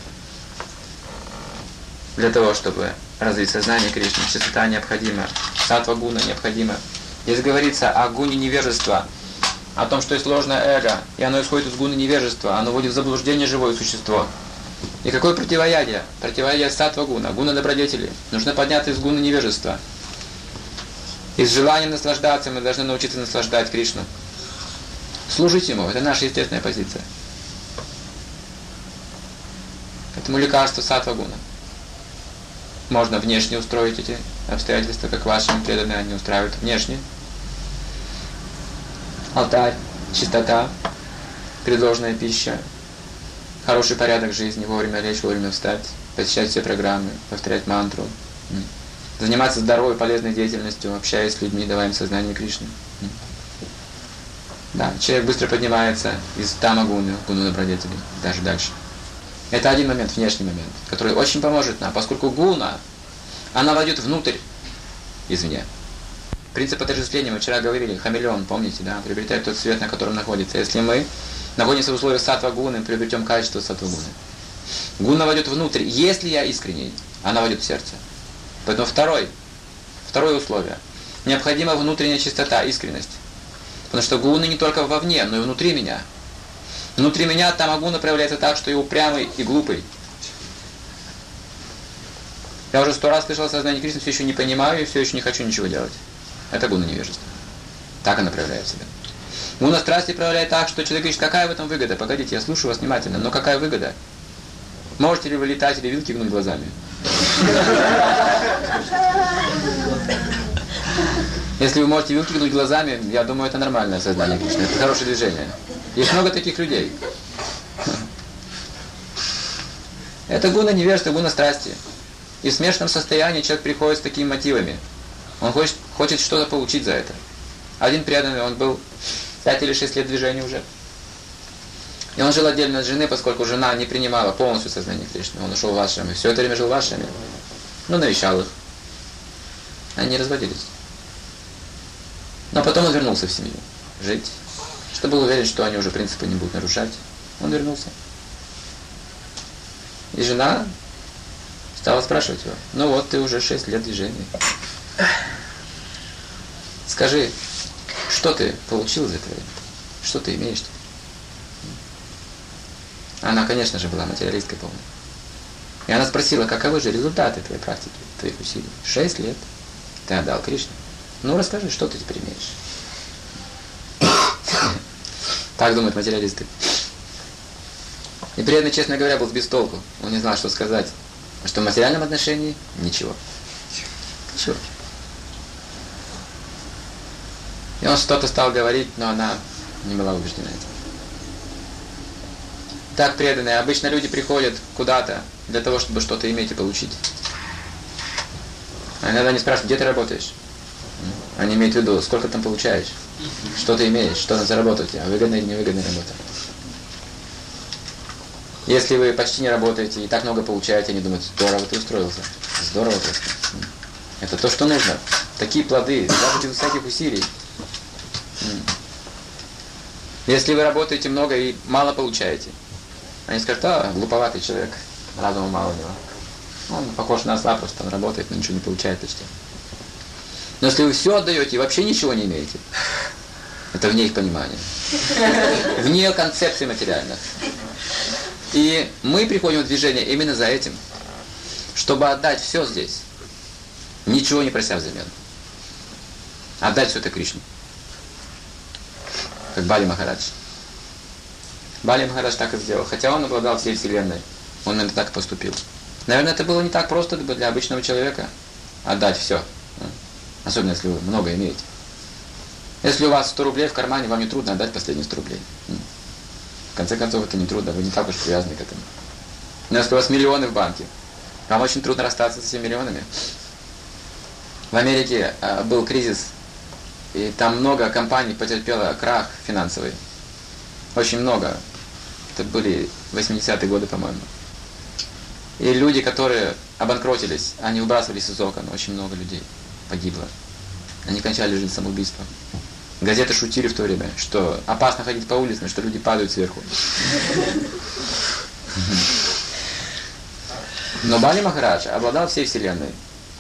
Для того, чтобы развить сознание Кришны, чистота необходима, саттва гуна необходима. Здесь говорится о гуне невежества, о том, что есть ложное эго, и оно исходит из гуны невежества, оно вводит в заблуждение живое существо. И какое противоядие? Противоядие саттва гуна, гуна добродетели. Нужно подняться из гуны невежества. Из желания наслаждаться мы должны научиться наслаждать Кришну. Служить Ему, это наша естественная позиция. Этому лекарству саттва гуна. Можно внешне устроить эти обстоятельства, как ваши преданные, они устраивают внешне. алтарь, чистота, предложенная пища, хороший порядок жизни, вовремя лечь, вовремя встать, посещать все программы, повторять мантру, заниматься здоровой, полезной деятельностью, общаясь с людьми, давая им сознание Кришны. Да, человек быстро поднимается из тамагуны, гуну добродетели, даже дальше. Это один момент, внешний момент, который очень поможет нам, поскольку гуна, она войдет внутрь, извне. Принцип отождествления, мы вчера говорили, хамелеон, помните, да, приобретает тот цвет, на котором находится. Если мы находимся в условиях саттва гуны, приобретем качество саттва гуны. Гуна войдет внутрь, если я искренний, она войдет в сердце. Поэтому второе условие. Необходима внутренняя чистота, искренность. Потому что гуны не только вовне, но и внутри меня. Внутри меня тамагуна проявляется так, что я упрямый и глупый. Я уже 100 раз слышал сознание Кришны, все еще не понимаю и все еще не хочу ничего делать. Это гуна невежества. Так она проявляет себя. Гуна страсти проявляет так, что человек говорит, какая в этом выгода? Погодите, я слушаю вас внимательно, но какая выгода? Можете ли вы летать или вилки гнуть глазами? Если вы можете вилки гнуть глазами, я думаю, это нормальное сознание Кришны. Это хорошее движение. Есть много таких людей. Это гуна невежества, гуна страсти. И в смешанном состоянии человек приходит с такими мотивами. Он хочет что-то получить за это. Один преданный, он был 5 или 6 лет движения уже. И он жил отдельно от жены, поскольку жена не принимала полностью сознание Кришны. Он ушел в ашрам. Все это время жил в ашраме. Но навещал их. Они не разводились. Но потом он вернулся в семью. Жить. Что был уверен, что они уже принципы не будут нарушать. Он вернулся. И жена стала спрашивать его. Ну вот, ты уже 6 лет движения. Скажи, что ты получил из этого? Что ты имеешь? Она, конечно же, была материалисткой полной. И она спросила, каковы же результаты твоей практики, твоих усилий? 6 лет ты отдал Кришне. Ну, расскажи, что ты теперь имеешь? Так думают материалисты. И преданный, честно говоря, был сбит с толку. Он не знал, что сказать. А что в материальном отношении? Ничего. Ничего. И он что-то стал говорить, но она не была убеждена этим. Так, преданные, обычно люди приходят куда-то для того, чтобы что-то иметь и получить. А иногда они спрашивают, где ты работаешь? Они имеют в виду, сколько там получаешь, что ты имеешь, что надо заработать, а выгодная или невыгодная работа. Если вы почти не работаете и так много получаете, они думают, здорово ты устроился, здорово просто. Это то, что нужно. Такие плоды, даже без всяких усилий. Если вы работаете много и мало получаете, они скажут, глуповатый человек, разума мало у него. Он похож на осла, просто он работает, но ничего не получает почти. Но если вы все отдаете и вообще ничего не имеете, это вне их понимания. Вне концепции материальных. И мы приходим в движение именно за этим, чтобы отдать все здесь, ничего не прося взамен. Отдать все это Кришне. Как Бали Махарадж. Бали Махарадж так и сделал. Хотя он обладал всей вселенной, он именно так и поступил. Наверное, это было не так просто для обычного человека отдать все. Особенно, если вы много имеете. Если у вас 100 рублей в кармане, вам не трудно отдать последние 100 рублей. В конце концов, это не трудно, вы не так уж привязаны к этому. Но если у вас миллионы в банке, вам очень трудно расстаться с этими миллионами. В Америке был кризис, и там много компаний потерпело крах финансовый. Очень много. Это были 80-е годы, по-моему. И люди, которые обанкротились, они выбрасывались из окон. Очень много людей погибло. Они кончали жизнь самоубийством. Газеты шутили в то время, что опасно ходить по улицам, что люди падают сверху. Но Бали Махарадж обладал всей вселенной.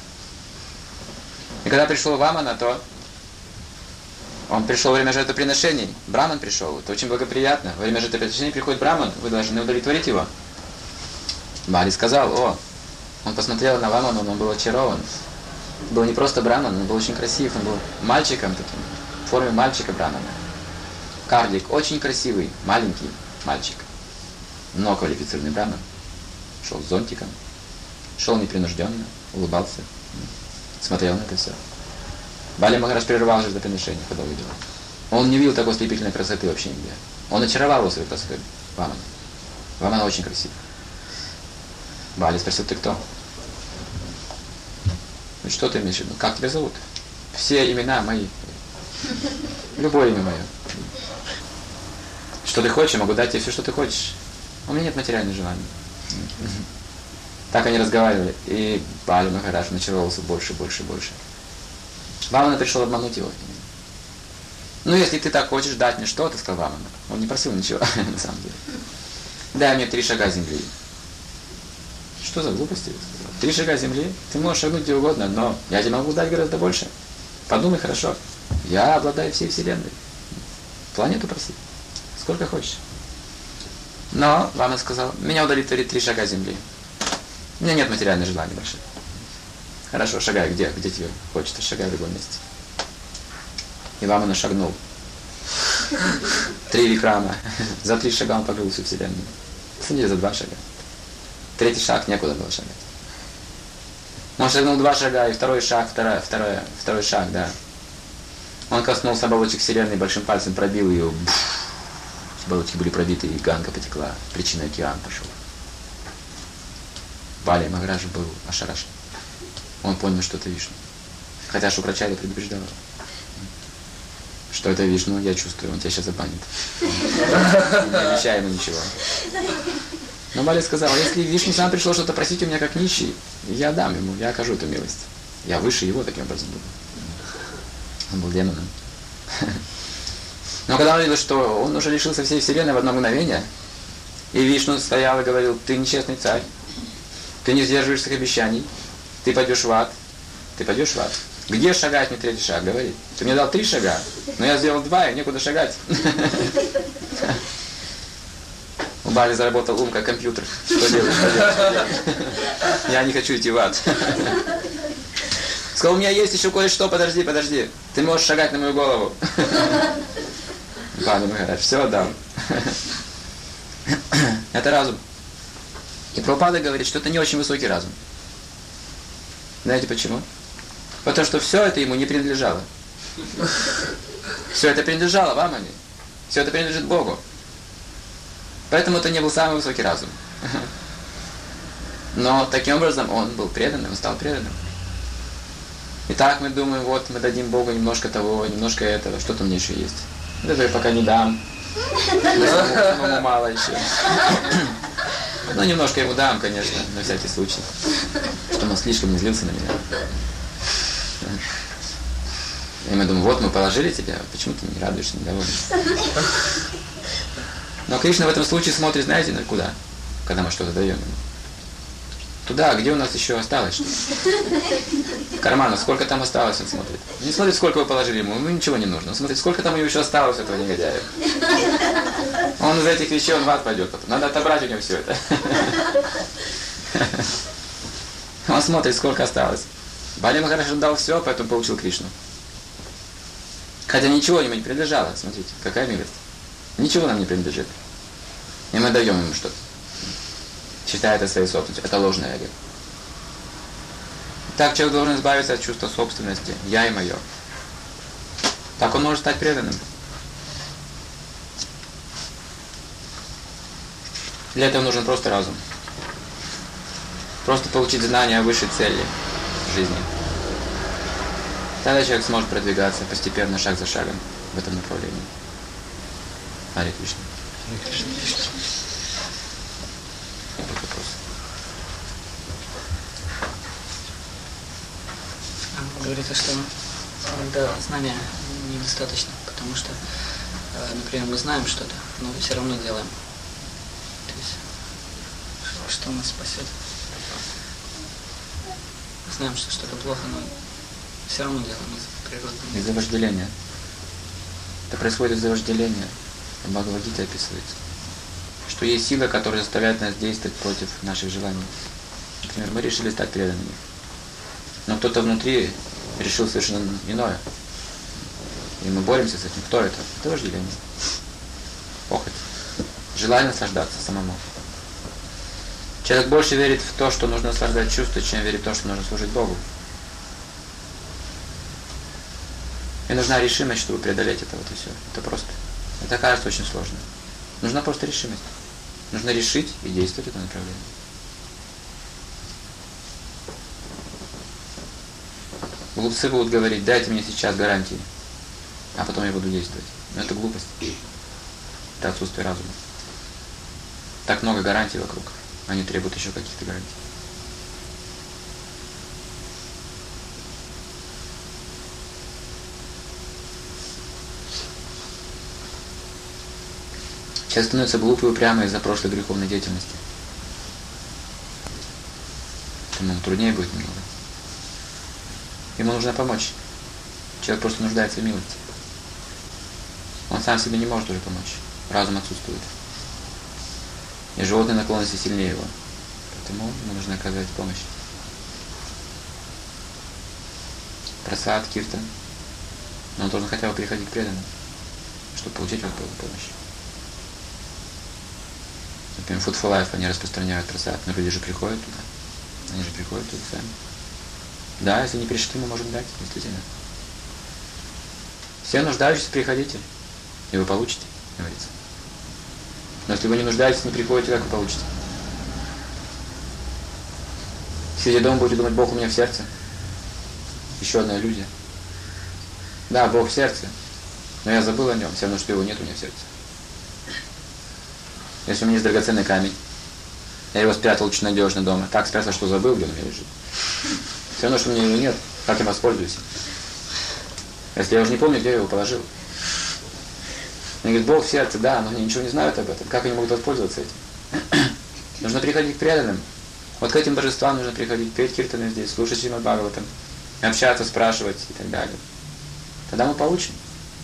И когда пришел Вамана, то он пришел во время жертвоприношений. Браман пришел. Это очень благоприятно. Во время жертвоприношений приходит Браман, вы должны удовлетворить его. Бали сказал, он посмотрел на Вамана, он был очарован. Был не просто Браман, он был очень красив, он был мальчиком таким, в форме мальчика Брамана. Карлик, очень красивый, маленький мальчик, но квалифицированный Браман. Шел с зонтиком, шел непринужденно, улыбался, смотрел на это все. Бали Махарадж прервал жертвоприношение, когда увидел. Он не видел такой слепительной красоты вообще нигде. Он очаровал его своей красотой, Вамана. Вамана очень красив. Бали спросил, ты кто? Ну что ты имеешь в виду? Как тебя зовут? Все имена мои. Любое имя мое. Что ты хочешь, я могу дать тебе все, что ты хочешь. У меня нет материальных желаний. Так они разговаривали. И Бали Махарадж начаровался больше, больше, больше. Вамана пришел обмануть его. Ну, если ты так хочешь дать мне что-то, сказал Вамана. Он не просил ничего, на самом деле. Дай мне 3 шага земли. Что за глупости? 3 шага земли? Ты можешь шагнуть где угодно, но я тебе могу дать гораздо больше. Подумай хорошо. Я обладаю всей вселенной. Планету проси. Сколько хочешь. Но Вамана сказал, меня удовлетворит 3 шага земли. У меня нет материальных желаний больше. Хорошо, шагай. Где тебе хочется? Шагай в другом месте. И Вамана шагнул. 3 викрама. За 3 шага он покрыл всю вселенную. Смотри, за 2 шага. 3-й шаг некуда было шагать. Он шагнул 2 шага, и 2-й шаг, второй шаг, да. Он коснулся оболочек вселенной, большим пальцем пробил ее. Оболочки были пробиты, и Ганга потекла. Причиной океан пошел. Бали Махарадж был ошарашен. Он понял, что это Вишну. Хотя Шукрачарья предупреждала. Что это Вишну, я чувствую, он тебя сейчас забанит. Не обещай ему ничего. Но Бали сказал, если Вишну сам пришел что-то просить у меня как нищий, я дам ему, я окажу эту милость. Я выше его таким образом буду. Он был демоном. Но когда он видел, что он уже лишился всей вселенной в одно мгновение, и Вишну стоял и говорил, ты нечестный царь, ты не сдерживаешь своих обещаний, ты пойдешь в ад, ты пойдешь в ад. Где шагать мне 3-й шаг? Говорит. Ты мне дал 3 шага, но я сделал 2, и некуда шагать. У Бали заработал ум как компьютер. Что делать? Я не хочу идти в ад. Сказал, у меня есть еще кое-что, подожди. Ты можешь шагать на мою голову. Бали Махарадж, все отдал. Это разум. И Прабхупада говорит, что это не очень высокий разум. Знаете почему? Потому что все это ему не принадлежало. Все это принадлежало Вамане. Все это принадлежит Богу. Поэтому это не был самый высокий разум. Но таким образом он был преданным, он стал преданным. Итак, мы думаем, вот мы дадим Богу немножко того, немножко этого, что-то мне еще есть. Это я пока не дам. Ему мало еще. Ну, немножко ему дам, конечно, на всякий случай. Чтобы он слишком не злился на меня. И мы думаем, вот мы положили тебя, почему ты не радуешься, недоволен? Но Кришна в этом случае смотрит, знаете, на куда? Когда мы что-то даем ему. Туда, где у нас еще осталось что-то. В карманах, сколько там осталось, он смотрит. Не смотрит, сколько вы положили ему, ему ничего не нужно. Он смотрит, сколько там у него еще осталось этого негодяя. Он из этих вещей, он в ад пойдет потом. Надо отобрать у него все это. Он смотрит, сколько осталось. Бали Махарадж дал все, поэтому получил Кришну. Хотя ничего ему не принадлежало. Смотрите, какая милость. Ничего нам не принадлежит. И мы даем ему что-то. Считая это своей собственностью. Это ложное эго. Так человек должен избавиться от чувства собственности. Я и мое. Так он может стать преданным. Для этого нужен просто разум. Просто получить знания о высшей цели жизни. Тогда человек сможет продвигаться постепенно, шаг за шагом в этом направлении. Харе Кришна. Вопрос. Вы говорите, что иногда знания недостаточно, потому что, например, мы знаем что-то, но все равно делаем. То есть, что нас спасет? Знаем, что что-то плохо, но все равно делаем из природы. Из-за вожделения. Это происходит из-за вожделения. В Бхагавад-гите описывается, что есть сила, которая заставляет нас действовать против наших желаний. Например, мы решили стать преданными, но кто-то внутри решил совершенно иное. И мы боремся с этим. Кто это? Это вожделение. Похоть. Желание наслаждаться самому. Человек больше верит в то, что нужно наслаждать чувства, чем верит в то, что нужно служить Богу. И нужна решимость, чтобы преодолеть это вот и все. Это просто. Это кажется очень сложно. Нужна просто решимость. Нужно решить и действовать в этом направлении. Глупцы будут говорить: дайте мне сейчас гарантии, а потом я буду действовать. Но это глупость. Это отсутствие разума. Так много гарантий вокруг. Они требуют еще каких-то гарантий. Человек становится глупый и упрямый из-за прошлой греховной деятельности. Ему труднее будет немного. Ему нужно помочь. Человек просто нуждается в милости. Он сам себе не может уже помочь. Разум отсутствует. И животные наклонности сильнее его. Поэтому ему нужно оказать помощь. Прасад, киртан. Но он должен хотя бы приходить к преданным, чтобы получить вот помощь. Например, Food for Life, они распространяют прасад, но люди же приходят туда. Они же приходят туда сами. Да, если не пришли, мы можем дать, действительно. Все нуждающиеся, приходите, и вы получите, говорится. Но если вы не нуждаетесь, не приходите, как вы получите? Сидя дома, будете думать: Бог у меня в сердце. Еще одна иллюзия. Да, Бог в сердце, но я забыл о нем, все равно, что его нет у меня в сердце. Если у меня есть драгоценный камень, я его спрятал очень надежно дома. Так спрятал, что забыл, где он у меня лежит. Все равно, что у меня его нет, как я воспользуюсь? Если я уже не помню, где я его положил. Они говорят: Бог в сердце, да, но они ничего не знают об этом. Как они могут воспользоваться этим? Нужно приходить к преданным. Вот к этим божествам нужно приходить, петь киртаны здесь, слушать Шримад Бхагаватам, общаться, спрашивать и так далее. Тогда мы получим.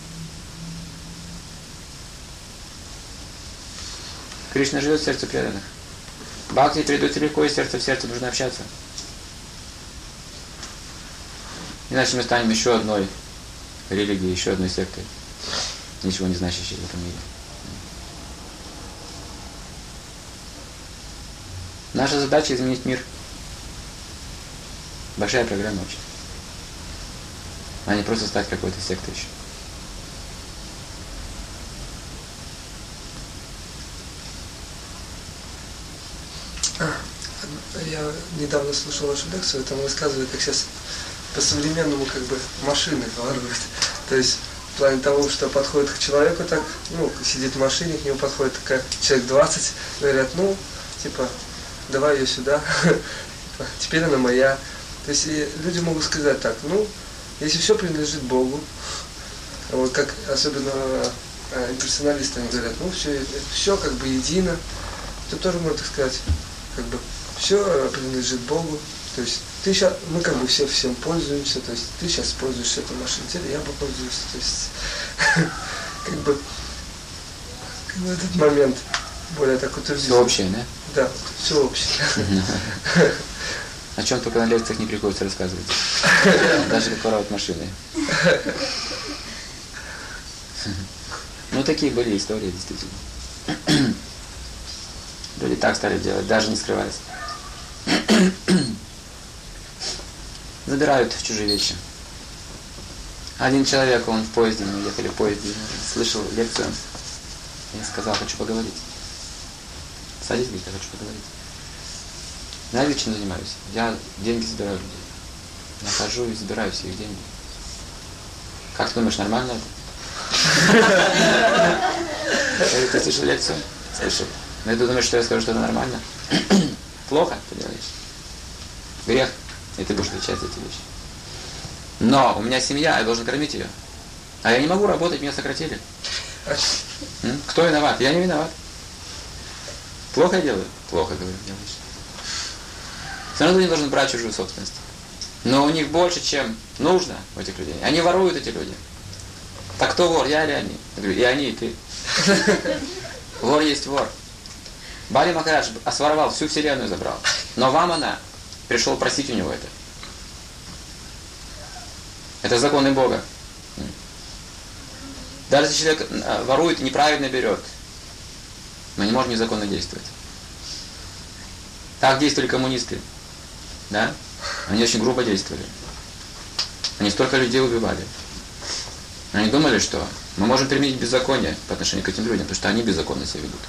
Кришна живет в сердце преданных. Бхакти перейдут легко из сердца в сердце, нужно общаться. Иначе мы станем еще одной религией, еще одной сектой, ничего не значащей в этом мире. Наша задача — изменить мир. Большая программа очень. А не просто стать какой-то сектой еще. Я недавно слушал вашу лекцию, там рассказывали, как сейчас по-современному как бы машины воруют. То есть в плане того, что подходит к человеку так, сидит в машине, к нему подходит человек 20, говорят: типа, давай ее сюда, теперь она моя. То есть люди могут сказать так: если все принадлежит Богу, вот как особенно имперсоналисты, они говорят: все как бы едино, то тоже можно так сказать, как бы все принадлежит Богу. То есть мы как бы все всем пользуемся, то есть ты сейчас пользуешься этой машиной, теперь я попользуюсь. То есть как бы этот момент более так утвердительный. Все общее, да? Да, все общее. О чем только на лекциях не приходится рассказывать. Даже как воровать машины. Такие были истории, действительно. Люди так стали делать, даже не скрываясь. Забирают в чужие вещи. Один человек, он в поезде, мы ехали в поезде, слышал лекцию и сказал: хочу поговорить. Садись, говорит, я хочу поговорить. Знаете, чем занимаюсь? Я деньги забираю у людей. Я хожу и забираю все их деньги. Как ты думаешь, нормально это? Я говорю: ты слышал лекцию? Слышал. Но ты думаешь, что я скажу, что это нормально? Плохо ты делаешь. Грех. И ты будешь отвечать за эти вещи. Но у меня семья, я должен кормить ее. А я не могу работать, меня сократили. Кто виноват? Я не виноват. Плохо я делаю? Плохо, говорю, делаешь. Все равно ты не должен брать чужую собственность. Но у них больше, чем нужно у этих людей. Они воруют, эти люди. Так кто вор, я или они? Я говорю: и они, и ты. Вор есть вор. Бали Махарадж своровал, всю вселенную забрал. Но Вамана пришел просить у него это. Это законы Бога. Даже если человек ворует и неправильно берет, мы не можем незаконно действовать. Так действовали коммунисты. Да? Они очень грубо действовали. Они столько людей убивали. Они думали, что мы можем применить беззаконие по отношению к этим людям, потому что они беззаконно себя ведут.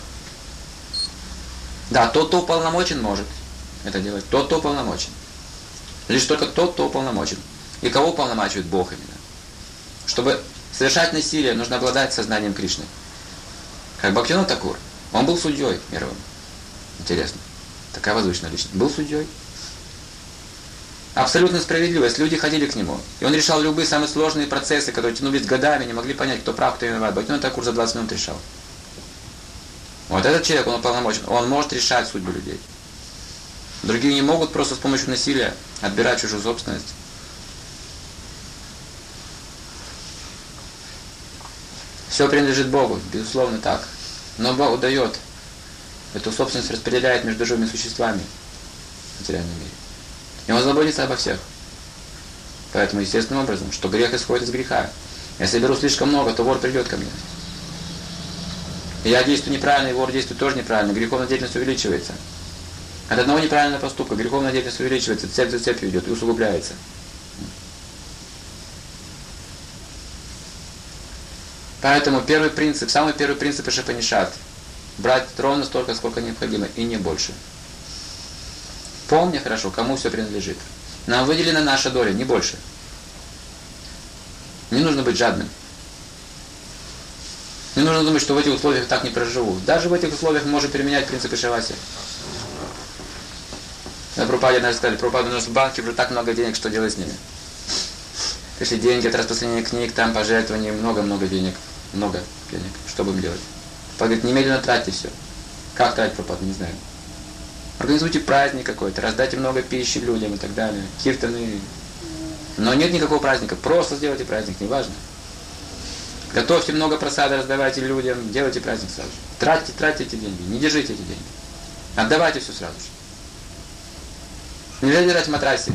Да, тот, кто уполномочен, может это делать. Тот, кто уполномочен. Лишь только тот, кто уполномочен. И кого уполномачивает Бог именно. Чтобы совершать насилие, нужно обладать сознанием Кришны. Как Бхактивинода Такур. Он был судьей мировым. Интересно. Такая возвышенная личность. Был судьей. Абсолютно справедливость. Люди ходили к нему. И он решал любые самые сложные процессы, которые тянулись годами, не могли понять, кто прав, кто виноват. Бхактивинода Такур за 20 минут решал. Вот этот человек, он уполномочен. Он может решать судьбу людей. Другие не могут просто с помощью насилия отбирать чужую собственность. Все принадлежит Богу, безусловно так. Но Бог дает. Эту собственность распределяет между живыми существами в материальном мире. И Он заботится обо всех. Поэтому естественным образом, что грех исходит из греха. Если я беру слишком много, то вор придет ко мне. И я действую неправильно, и вор действует тоже неправильно. Греховная деятельность увеличивается. От одного неправильного поступка греховная деятельность увеличивается, цепь за цепью идет и усугубляется. Поэтому первый принцип, самый первый принцип Ишапанишат – брать ровно столько, сколько необходимо, и не больше. Помни хорошо, кому все принадлежит. Нам выделена наша доля, не больше. Не нужно быть жадным. Не нужно думать, что в этих условиях так не проживу. Даже в этих условиях мы можем применять принцип Ишаваси. На Прабхупаде даже сказали, Прабхупада, у нас в банке уже так много денег, что делать с ними? Пришли деньги от распространения книг, там пожертвований, много-много денег. Много денег. Что будем делать? Прабхупада говорит, немедленно тратьте все. Как тратить, Прабхупада? Не знаю. Организуйте праздник какой-то, раздайте много пищи людям и так далее. Киртаны. Но нет никакого праздника. Просто сделайте праздник, неважно. Готовьте много просада, раздавайте людям, делайте праздник сразу же. Тратьте эти деньги, не держите эти деньги. Отдавайте все сразу же. Нельзя держать в матрасе.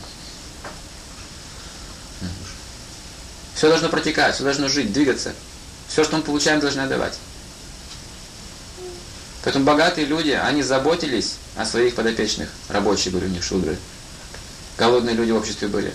Все должно протекать, все должно жить, двигаться. Все, что мы получаем, должны отдавать. Поэтому богатые люди, они заботились о своих подопечных. Рабочие были у них, шудры. Голодные люди в обществе были.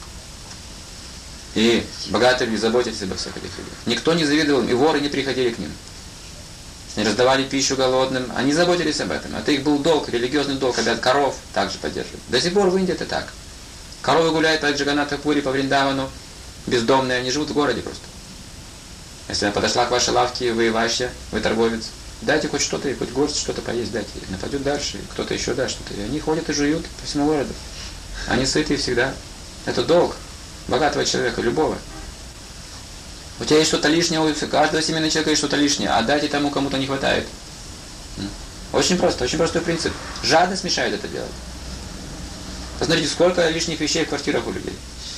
И богатые люди заботились обо всех этих людях. Никто не завидовал им, и воры не приходили к ним. Они раздавали пищу голодным, они заботились об этом. Это их был долг, религиозный долг, когда коров также поддерживают. До сих пор в Индии это так. Коровы гуляют по Джаганнатха-пури, по Вриндавану, бездомные, они живут в городе просто. Если она подошла к вашей лавке, вы ваща, вы торговец, дайте хоть что-то, хоть горсть что-то поесть, дайте. Нападет дальше, кто-то еще даст что-то. И они ходят и жуют по всему городу. Они сыты всегда. Это долг богатого человека, любого. У тебя есть что-то лишнее, у каждого семейного человека есть что-то лишнее, отдайте тому, кому-то не хватает. Очень просто, очень простой принцип. Жадность мешает это делать. Посмотрите, сколько лишних вещей в квартирах у людей.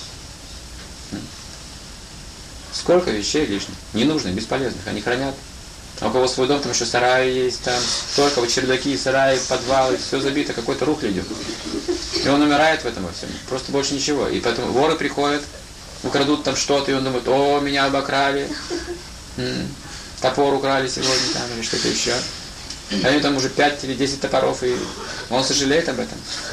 Сколько вещей лишних, ненужных, бесполезных, они хранят. А у кого свой дом, там еще сараи есть, там только вот чердаки, сараи, подвалы, все забито, какой-то рух идет. И он умирает в этом во всем, просто больше ничего. И поэтому воры приходят, украдут там что-то, и он думает, о, меня обокрали, топор украли сегодня там, или что-то еще. А они там уже 5 или 10 топоров, и он сожалеет об этом.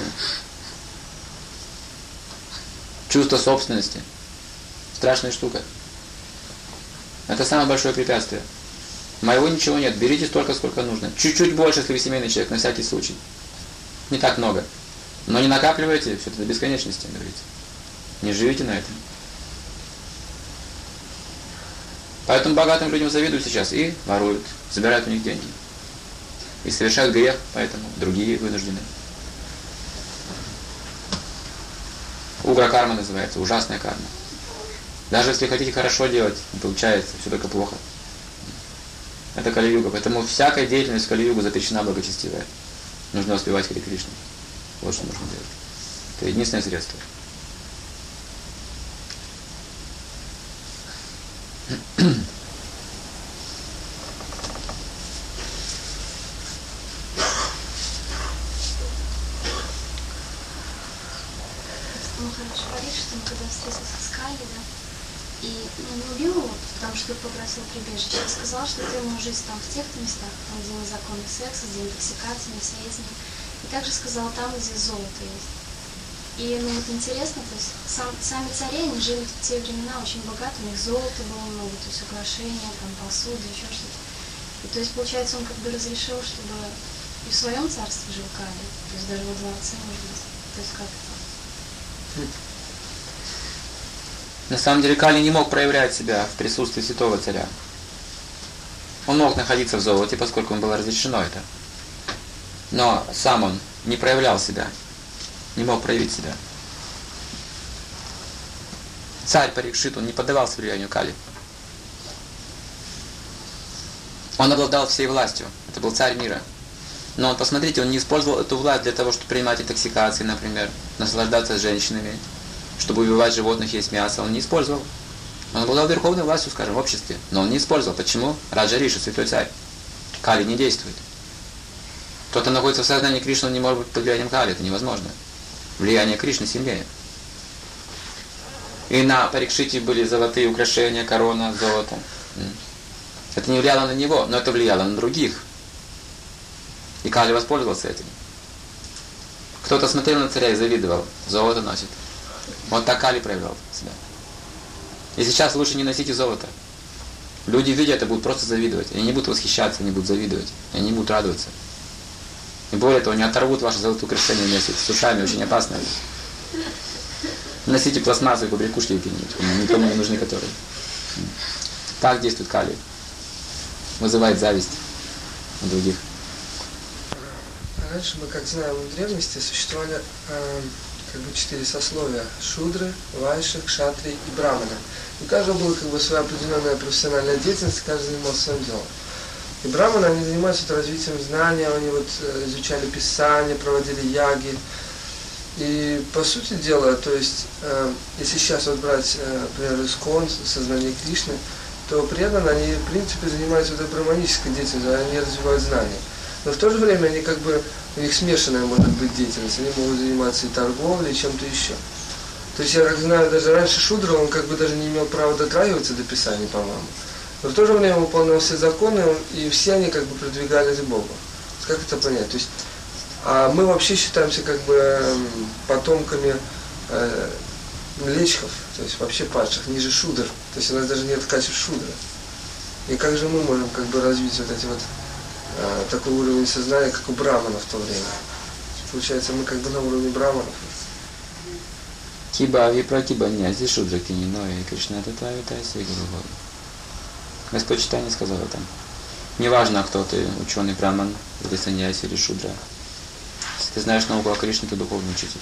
Чувство собственности. Страшная штука. Это самое большое препятствие. Моего ничего нет, берите столько, сколько нужно. Чуть-чуть больше, если вы семейный человек, на всякий случай. Не так много. Но не накапливайте все это до бесконечности, говорится. Не живите на этом. Поэтому богатым людям завидуют сейчас и воруют, забирают у них деньги. И совершают грех, поэтому другие вынуждены. Угра карма называется, ужасная карма. Даже если хотите хорошо делать, не получается, все только плохо. Это Кали-юга, поэтому всякая деятельность в Кали-югу запрещена благочестивая. Нужно успевать Харе Кришну. Вот что нужно делать. Это единственное средство. Махарадж говорит, что он когда встретился с Кали, да, и не убил его, потому что попросил прибежище, и сказал, что ты можешь жить там в тех местах, там, где незаконный секс, где интоксикация, несоединение. И также сказал там, где золото есть. И ну вот интересно, то есть сами цари, они жили в те времена очень богато, у них золото было много, то есть украшения, там посуда, еще что-то. И то есть получается он как бы разрешил, чтобы и в своем царстве жил Кали, то есть даже во дворце, может быть. То есть как это? На самом деле Кали не мог проявлять себя в присутствии святого царя. Он мог находиться в золоте, поскольку ему было разрешено это. Но сам он не проявлял себя, не мог проявить себя. Царь Парикшит, он не поддавался влиянию Кали. Он обладал всей властью, это был царь мира. Но он, посмотрите, он не использовал эту власть для того, чтобы принимать интоксикации, например, наслаждаться женщинами, чтобы убивать животных, есть мясо. Он не использовал. Он обладал верховной властью, скажем, в обществе, но он не использовал. Почему? Раджа Риша, святой царь. Кали не действует. Кто-то находится в сознании Кришны, он не может быть под влиянием Кали, это невозможно. Влияние Кришны сильнее. И на Парикшите были золотые украшения, корона, золото. Это не влияло на него, но это влияло на других. И Кали воспользовался этим. Кто-то смотрел на царя и завидовал. Золото носит. Вот так Кали проявлял себя. И сейчас лучше не носите золото. Люди, видя это, будут просто завидовать. Они не будут восхищаться, они будут завидовать. Они не будут радоваться. И более того, они оторвут ваши золотые украшения вместе с ушами, очень опасно. Носите пластмассовые побрякушки какие-нибудь, никому не нужны которые. Так действует Кали. Вызывает зависть у других. Раньше мы, как знаем, в древности существовали как бы 4 сословия: шудры, вайши, кшатри и браманы. У каждого была как бы своя определенная профессиональная деятельность, каждый занимался своим делом. И браманы, они занимаются развитием знания, они вот изучали писания, проводили яги. И по сути дела, то есть, если сейчас вот брать, например, Искон, сознание Кришны, то преданные, они в принципе занимаются этой браманической деятельностью, они развивают знания. Но в то же время они как бы, у них смешанная может быть деятельность, они могут заниматься и торговлей, и чем-то еще. То есть я как знаю, даже раньше Шудра, он как бы даже не имел права дотрагиваться до Писаний, по-моему. Но в то же время выполнял все законы, и все они как бы продвигались к Богу. Как это понять? То есть, а мы вообще считаемся как бы потомками млечхов, то есть вообще падших, ниже Шудр. То есть у нас даже нет качеств Шудра. И как же мы можем как бы развить вот эти вот такой уровень сознания, как у браманов в то время? Получается, мы как бы на уровне браманов. Киба випракиба нязи шудра кинино и Кришна татави тайси гуру. Господь Чайтанья сказал это. Неважно, кто ты, ученый браман, или саньяси, или шудра. Если ты знаешь науку о Кришне, ты духовный учитель.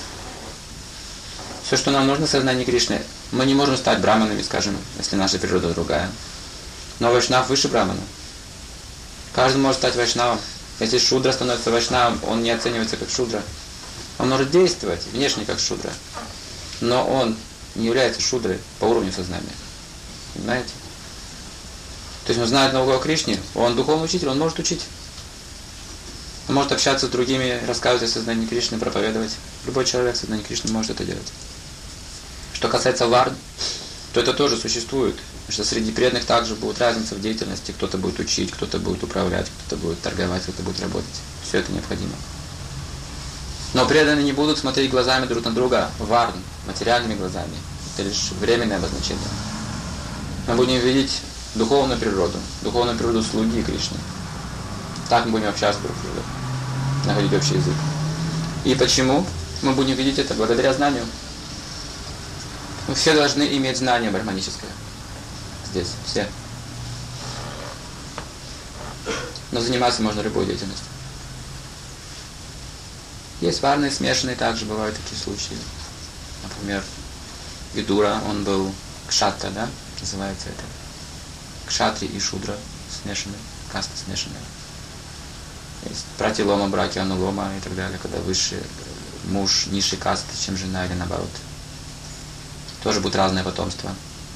Все, что нам нужно в сознании Кришны, мы не можем стать браманами, скажем, если наша природа другая. Но вайшнав выше брамана. Каждый может стать вайшнавом. Если шудра становится вайшнавом, он не оценивается как шудра. Он может действовать внешне как шудра, но он не является шудрой по уровню сознания. Понимаете? То есть он знает науку о Кришне, он духовный учитель, он может учить. Он может общаться с другими, рассказывать о сознании Кришны, проповедовать. Любой человек в сознании Кришны может это делать. Что касается варн, то это тоже существует. Потому что среди преданных также будет разница в деятельности. Кто-то будет учить, кто-то будет управлять, кто-то будет торговать, кто-то будет работать. Все это необходимо. Но преданные не будут смотреть глазами друг на друга, варн, материальными глазами. Это лишь временное обозначение. Мы будем видеть духовную природу слуги Кришны. Так мы будем общаться друг с другом, находить общий язык. И почему мы будем видеть это? Благодаря знанию. Мы все должны иметь знание брахманическое. Здесь, все. Но заниматься можно любой деятельностью. Есть варные, смешанные, также бывают такие случаи. Например, Видура, он был кшатра, да, называется это. Кшатри и шудра смешанные, касты смешанные. Есть пратилома, браки, анулома и так далее, когда выше муж низшей касты, чем жена или наоборот. Тоже будет разное потомство.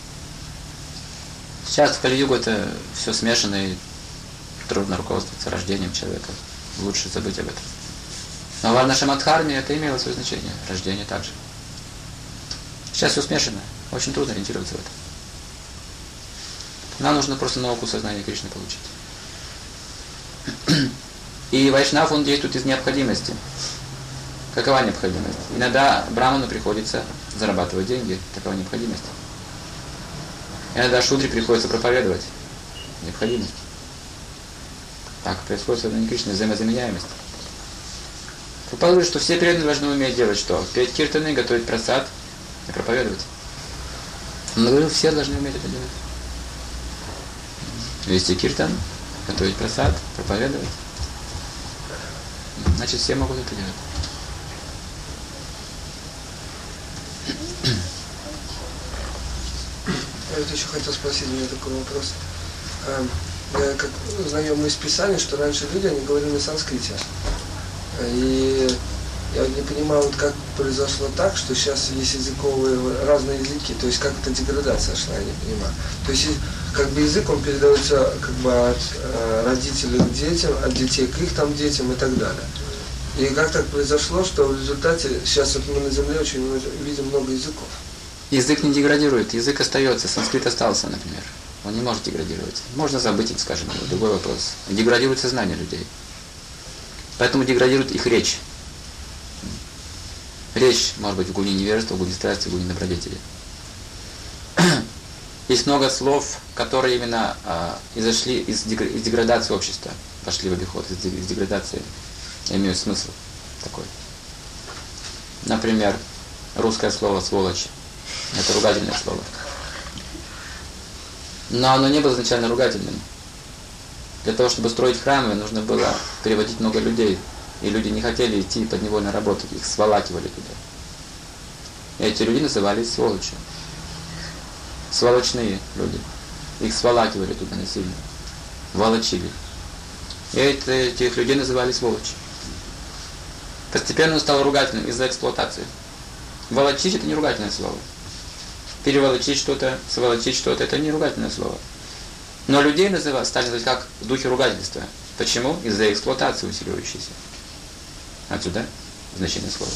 Сейчас в Кали-югу это все смешано и трудно руководствоваться рождением человека. Лучше забыть об этом. Но в Варна-Шамадхарме это имело свое значение. Рождение также. Сейчас все смешано. Очень трудно ориентироваться в этом. Нам нужно просто науку сознания Кришны получить. И вайшнав, он действует из необходимости. Какова необходимость? Иногда браману приходится зарабатывать деньги, такова необходимость. Иногда шудре приходится проповедовать, необходимость. Так происходит сознание Кришны, взаимозаменяемость. Предположим, что все преданные должны уметь делать что? Петь киртаны, готовить прасад и проповедовать. Он говорил, все должны уметь это делать. Вести киртан, готовить прасад, проповедовать. Значит, все могут это делать. Я вот еще хотел спросить, у меня такой вопрос. Я как знаем из Писания, что раньше люди, они говорили на санскрите. И я вот не понимаю, вот как произошло так, что сейчас есть языковые разные языки, то есть как это деградация шла, я не понимаю. То есть как бы язык, он передается как бы от родителей к детям, от детей к их там детям и так далее. И как так произошло, что в результате сейчас вот мы на Земле очень видим много языков. Язык не деградирует, язык остается, санскрит остался, например. Он не может деградировать. Можно забыть им, скажем, другой вопрос. Деградирует сознание людей. Поэтому деградирует их речь. Речь может быть в гуне невежества, в гуне страсти, в гуне добродетели. Есть много слов, которые именно изошли из деградации общества, пошли в обиход, из деградации. Имеют смысл такой. Например, русское слово «сволочь». Это ругательное слово. Но оно не было изначально ругательным. Для того, чтобы строить храмы, нужно было переводить много людей. И люди не хотели идти подневольно работать, их сволакивали туда. И эти люди назывались сволочью. Сволочные люди. Их сволакивали туда насильно. Волочили. И этих людей называли сволочью. Постепенно он стал ругательным из-за эксплуатации. Волочить — это не ругательное слово. Переволочить что-то, сволочить что-то — это не ругательное слово. Но людей стали называть как в духе ругательства. Почему? Из-за эксплуатации усиливающейся. Отсюда значение слова.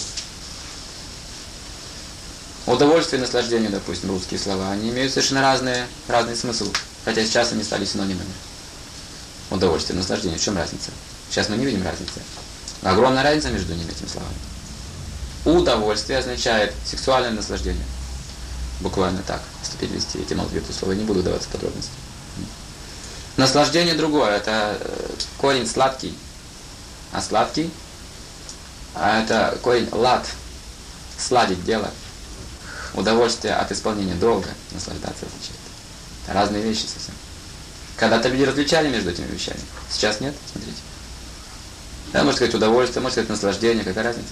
Удовольствие и наслаждение, допустим, русские слова, они имеют совершенно разный смысл. Хотя сейчас они стали синонимами. Удовольствие и наслаждение. В чем разница? Сейчас мы не видим разницы. Огромная разница между ними, этими словами. Удовольствие означает сексуальное наслаждение. Буквально так, если перевести этимологию этого слова, я не буду даваться в подробности. Наслаждение другое, это корень сладкий. А сладкий, это корень лад, сладить дело. Удовольствие от исполнения долга, наслаждаться означает. Это разные вещи совсем. Когда-то люди различали между этими вещами, сейчас нет, смотрите. Да, можно сказать удовольствие, можно сказать наслаждение, какая разница?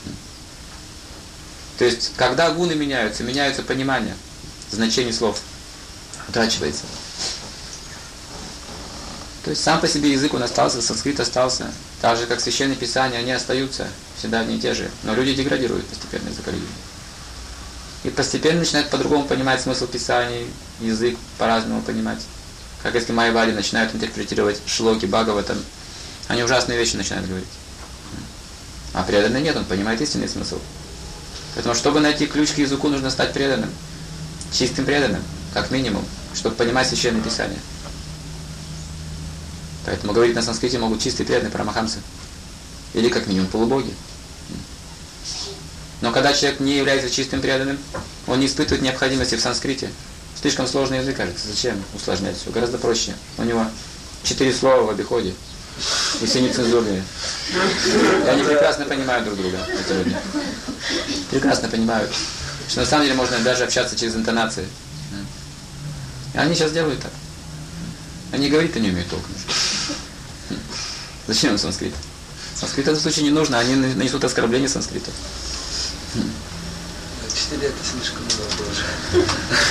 То есть, когда гуны меняются понимание, значение слов утрачивается. То есть, сам по себе язык он остался, санскрит остался. Так же, как священные писания, они остаются всегда одни и те же. Но люди деградируют постепенно из-за Кали-юги. И постепенно начинают по-другому понимать смысл писаний, язык по-разному понимать. Как если майявади начинают интерпретировать шлоки Бхагаватам, они ужасные вещи начинают говорить. А преданный нет, он понимает истинный смысл. Поэтому, чтобы найти ключ к языку, нужно стать преданным. Чистым преданным, как минимум, чтобы понимать священные писания. Поэтому говорить на санскрите могут чистые преданные парамахамсы. Или как минимум полубоги. Но когда человек не является чистым преданным, он не испытывает необходимости в санскрите. Слишком сложный язык, кажется. Зачем усложнять все? Гораздо проще. У него 4 слова в обиходе. И все нецензурные. И они прекрасно понимают друг друга, эти люди. Прекрасно понимают. Что на самом деле можно даже общаться через интонации. И они сейчас делают так. Они говорить-то не умеют толком. Зачем им санскрит? Санскрит в этом случае не нужно, они нанесут оскорбление санскриту. 4 это слишком много уже.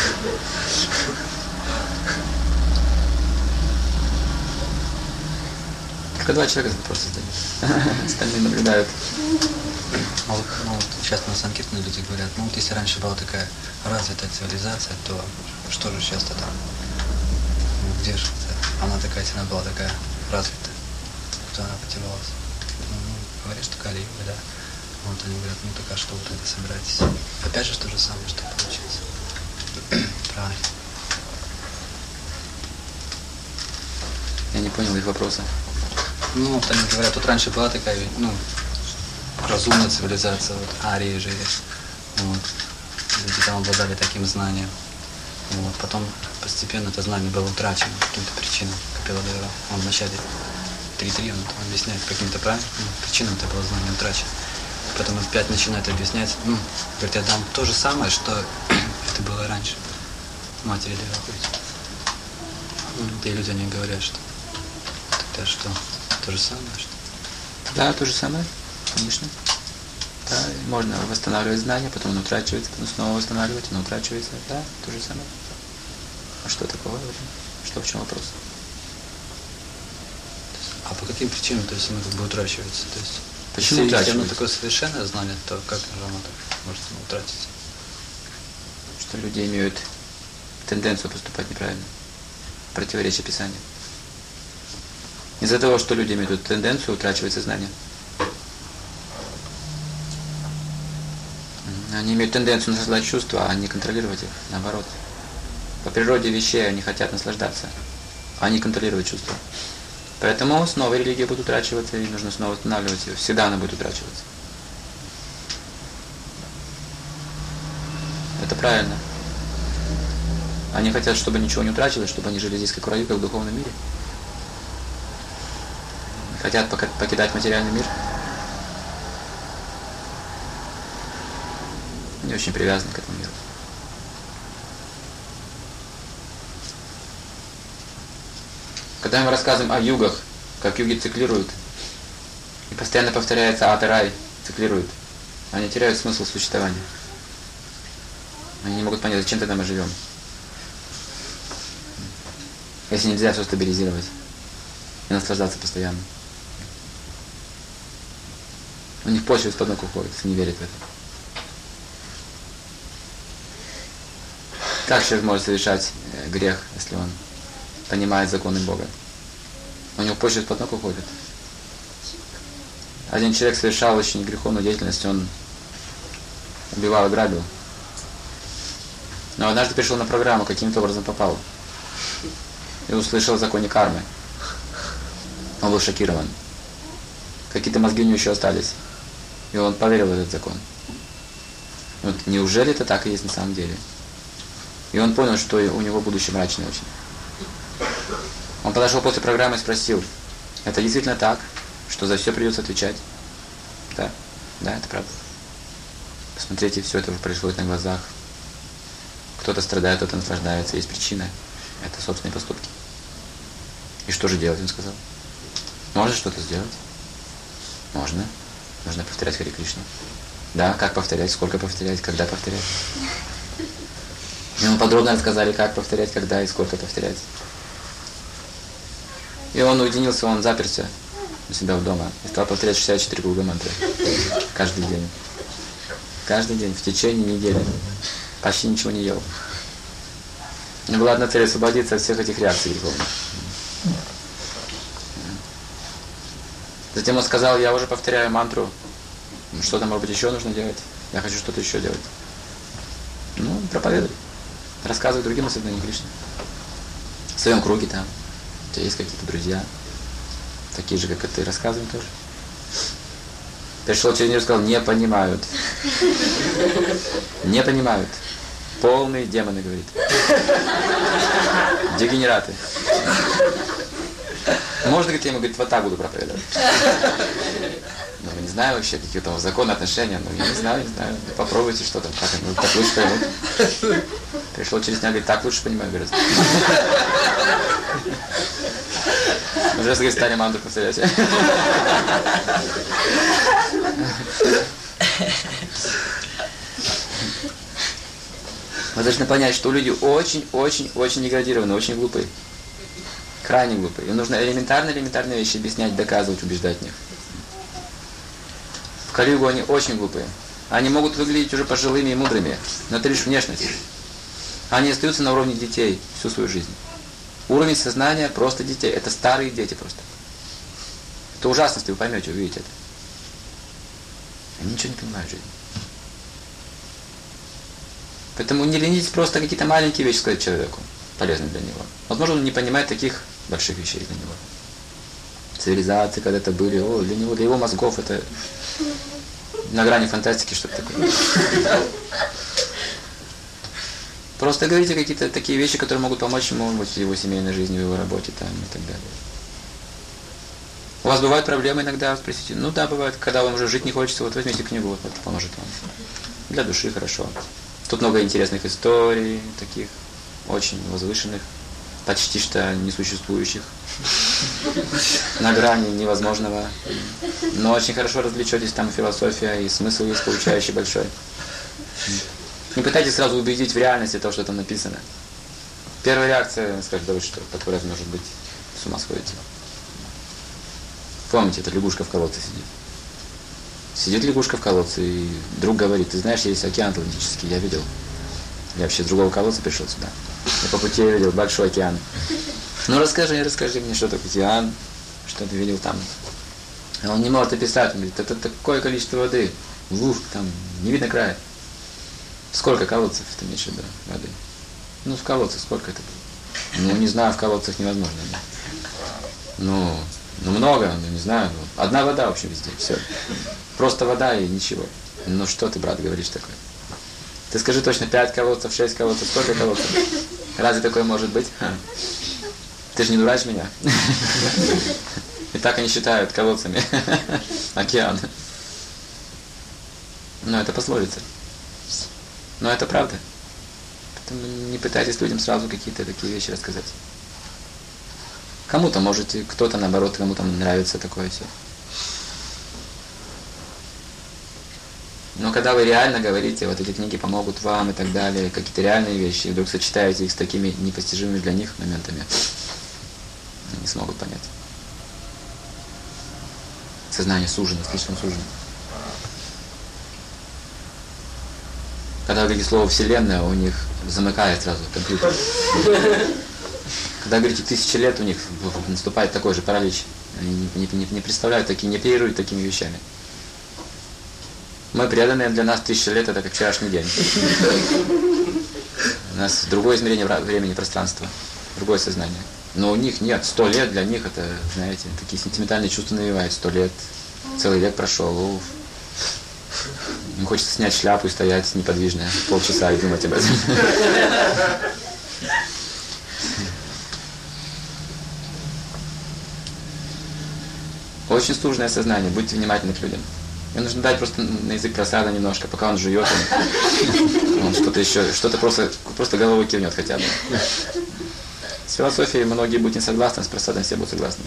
Только 2 человека просто задают. Остальные наблюдают. А вот, сейчас на санскритные люди говорят, вот если раньше была такая развитая цивилизация, то что же сейчас-то там? Где же это? Она такая, она была такая развитая. Куда она потерялась? Говоришь, что Кали-юга, да. Вот они говорят, так а что вы тогда собираетесь? Опять же то же самое, что получилось. Правильно. Я не понял их вопроса. Вот они говорят, тут раньше была такая, разумная цивилизация, вот, арии жили. Вот. Люди там обладали таким знанием. Вот. Потом постепенно это знание было утрачено по каким-то причинам. Капиладева, он вначале 3.3, он там объясняет по каким-то причинам это было знание утрачено. Потом опять начинает объяснять, говорит, я дам то же самое, что это было раньше. Матери Дева. И люди они говорят, что тогда что? То же самое, что? Да, то же самое, конечно. Да, можно восстанавливать знания, потом оно утрачивается, потом снова восстанавливать, оно утрачивается. Да, то же самое. А что такого в этом? Что, в чем вопрос? А по каким причинам, то есть оно как бы утрачивается? То есть, Почему если утрачивается? оно такое совершенное знание, то как же оно так может утратиться? Что люди имеют тенденцию поступать неправильно. Противоречие Писанию. Из-за того, что люди имеют эту тенденцию, утрачивается знание. Они имеют тенденцию наслаждать чувства, а не контролировать их, наоборот. По природе вещей они хотят наслаждаться, а не контролировать чувства. Поэтому снова религия будет утрачиваться, и нужно снова восстанавливать ее. Всегда она будет утрачиваться. Это правильно. Они хотят, чтобы ничего не утрачивалось, чтобы они жили здесь как в раю, как в духовном мире. Хотят покидать материальный мир. Они очень привязаны к этому миру. Когда мы рассказываем о югах, как юги циклируют, и постоянно повторяется ад и рай, циклируют, они теряют смысл существования. Они не могут понять, зачем тогда мы живем. Если нельзя все стабилизировать и наслаждаться постоянно. У них почва из-под ног уходит, если не верят в это. Как человек может совершать грех, если он понимает законы Бога? У него почва из-под ног уходит. Один человек совершал очень греховную деятельность, он убивал и грабил. Но однажды пришел на программу, каким-то образом попал. И услышал о законе кармы. Он был шокирован. Какие-то мозги у него еще остались. И он поверил в этот закон. Вот неужели это так и есть на самом деле? И он понял, что у него будущее мрачное очень. Он подошел после программы и спросил, это действительно так, что за все придется отвечать? Да, да, это правда. Посмотрите, все это уже происходит на глазах. Кто-то страдает, кто-то наслаждается, есть причина. Это собственные поступки. И что же делать, он сказал? Можно что-то сделать? Можно. Нужно повторять Харе Кришну. Да, как повторять, сколько повторять, когда повторять. Ему подробно рассказали, как повторять, когда и сколько повторять. И он уединился, он заперся у себя в дома и стал повторять 64 круга мантры. Каждый день. Каждый день, в течение недели. Почти ничего не ел. У него была одна цель — освободиться от всех этих реакций греховных. Затем он сказал, я уже повторяю мантру. Что-то, может быть, еще нужно делать. Я хочу что-то еще делать. Ну, проповедуй. Рассказывай другим о сознании Кришны. В своем круге там. У тебя есть какие-то друзья. Такие же, как и ты. Рассказывай тоже. Пришел через неделю и сказал, не понимают. Не понимают. Полные демоны, говорит. Дегенераты. Можно, говорит, я ему, говорит, вот так буду проповедовать. Ну, мы не знаем вообще, какие там законы, отношения. Ну, я не знаю. Попробуйте, что там, как они так лучше поймут. Пришел через дня, говорит, так лучше понимаю, говорит. Уже, говорит, стали мантру повторять. Вы должны понять, что люди очень деградированы, очень глупые. Крайне глупые. Им нужно элементарные вещи объяснять, доказывать, убеждать в них. В Кали-югу они очень глупые. Они могут выглядеть уже пожилыми и мудрыми, но это лишь внешность. Они остаются на уровне детей всю свою жизнь. Уровень сознания просто детей. Это старые дети просто. Это ужасно, если вы поймете, увидите это. Они ничего не понимают в жизни. Поэтому не ленитесь просто какие-то маленькие вещи сказать человеку, полезные для него. Возможно, он не понимает таких больших вещей для него. Цивилизации когда-то были, для него, для его мозгов это на грани фантастики что-то такое. Просто говорите какие-то такие вещи, которые могут помочь ему в его семейной жизни, в его работе там, и так далее. У вас бывают проблемы иногда, спросите? Ну да, бывает, когда вам уже жить не хочется, вот возьмите книгу, вот это поможет вам. Для души хорошо. Тут много интересных историй, таких очень возвышенных, почти что несуществующих, на грани невозможного. Но очень хорошо развлечетесь, там философия и смысл есть получающий большой. Не пытайтесь сразу убедить в реальности того, что там написано. Первая реакция, скажет, да вы что, такой раз может быть, с ума сходите. Помните, эта лягушка в колодце сидит. Сидит лягушка в колодце, и друг говорит, ты знаешь, есть океан Атлантический, я видел. Я вообще с другого колодца пришел сюда. И по пути я видел большой океан. Ну расскажи мне, что такое океан, что ты видел там. А он не может описать, он говорит, это такое количество воды. Там не видно края. Сколько колодцев ты имеешь в виду воды? Ну, в колодцах сколько это было? Ну, не знаю, в колодцах невозможно. Ну, много, не знаю. Одна вода вообще везде, все. Просто вода и ничего. Ну, что ты, брат, говоришь такое? Ты скажи точно, 5 колодцев, 6 колодцев, сколько колодцев? Разве такое может быть? Ты же не дурачь меня. И так они считают колодцами океан. Но это пословица. Но это правда. Поэтому не пытайтесь людям сразу какие-то такие вещи рассказать. Кому-то можете, кто-то наоборот, кому-то нравится такое все. Но когда вы реально говорите, вот эти книги помогут вам и так далее, какие-то реальные вещи, и вдруг сочетаете их с такими непостижимыми для них моментами, они не смогут понять. Сознание сужено, слишком сужено. Когда вы говорите слово «вселенная», у них замыкает сразу компьютер. Когда говорите 1000 лет, у них наступает такой же паралич. Они не представляют, не оперируют такими вещами. Мы преданные, для нас 1000 лет это как вчерашний день. У нас другое измерение времени и пространства, другое сознание. Но у них нет, 100 лет для них это, знаете, такие сентиментальные чувства навевают. 100 лет, целый век прошел. Им хочется снять шляпу и стоять неподвижно полчаса и думать об этом. Очень сложное сознание, будьте внимательны к людям. Ему нужно дать просто на язык просада немножко, пока он жует, он что-то еще, что-то просто головой кивнет хотя бы. С философией многие будут не согласны, с просадом все будут согласны.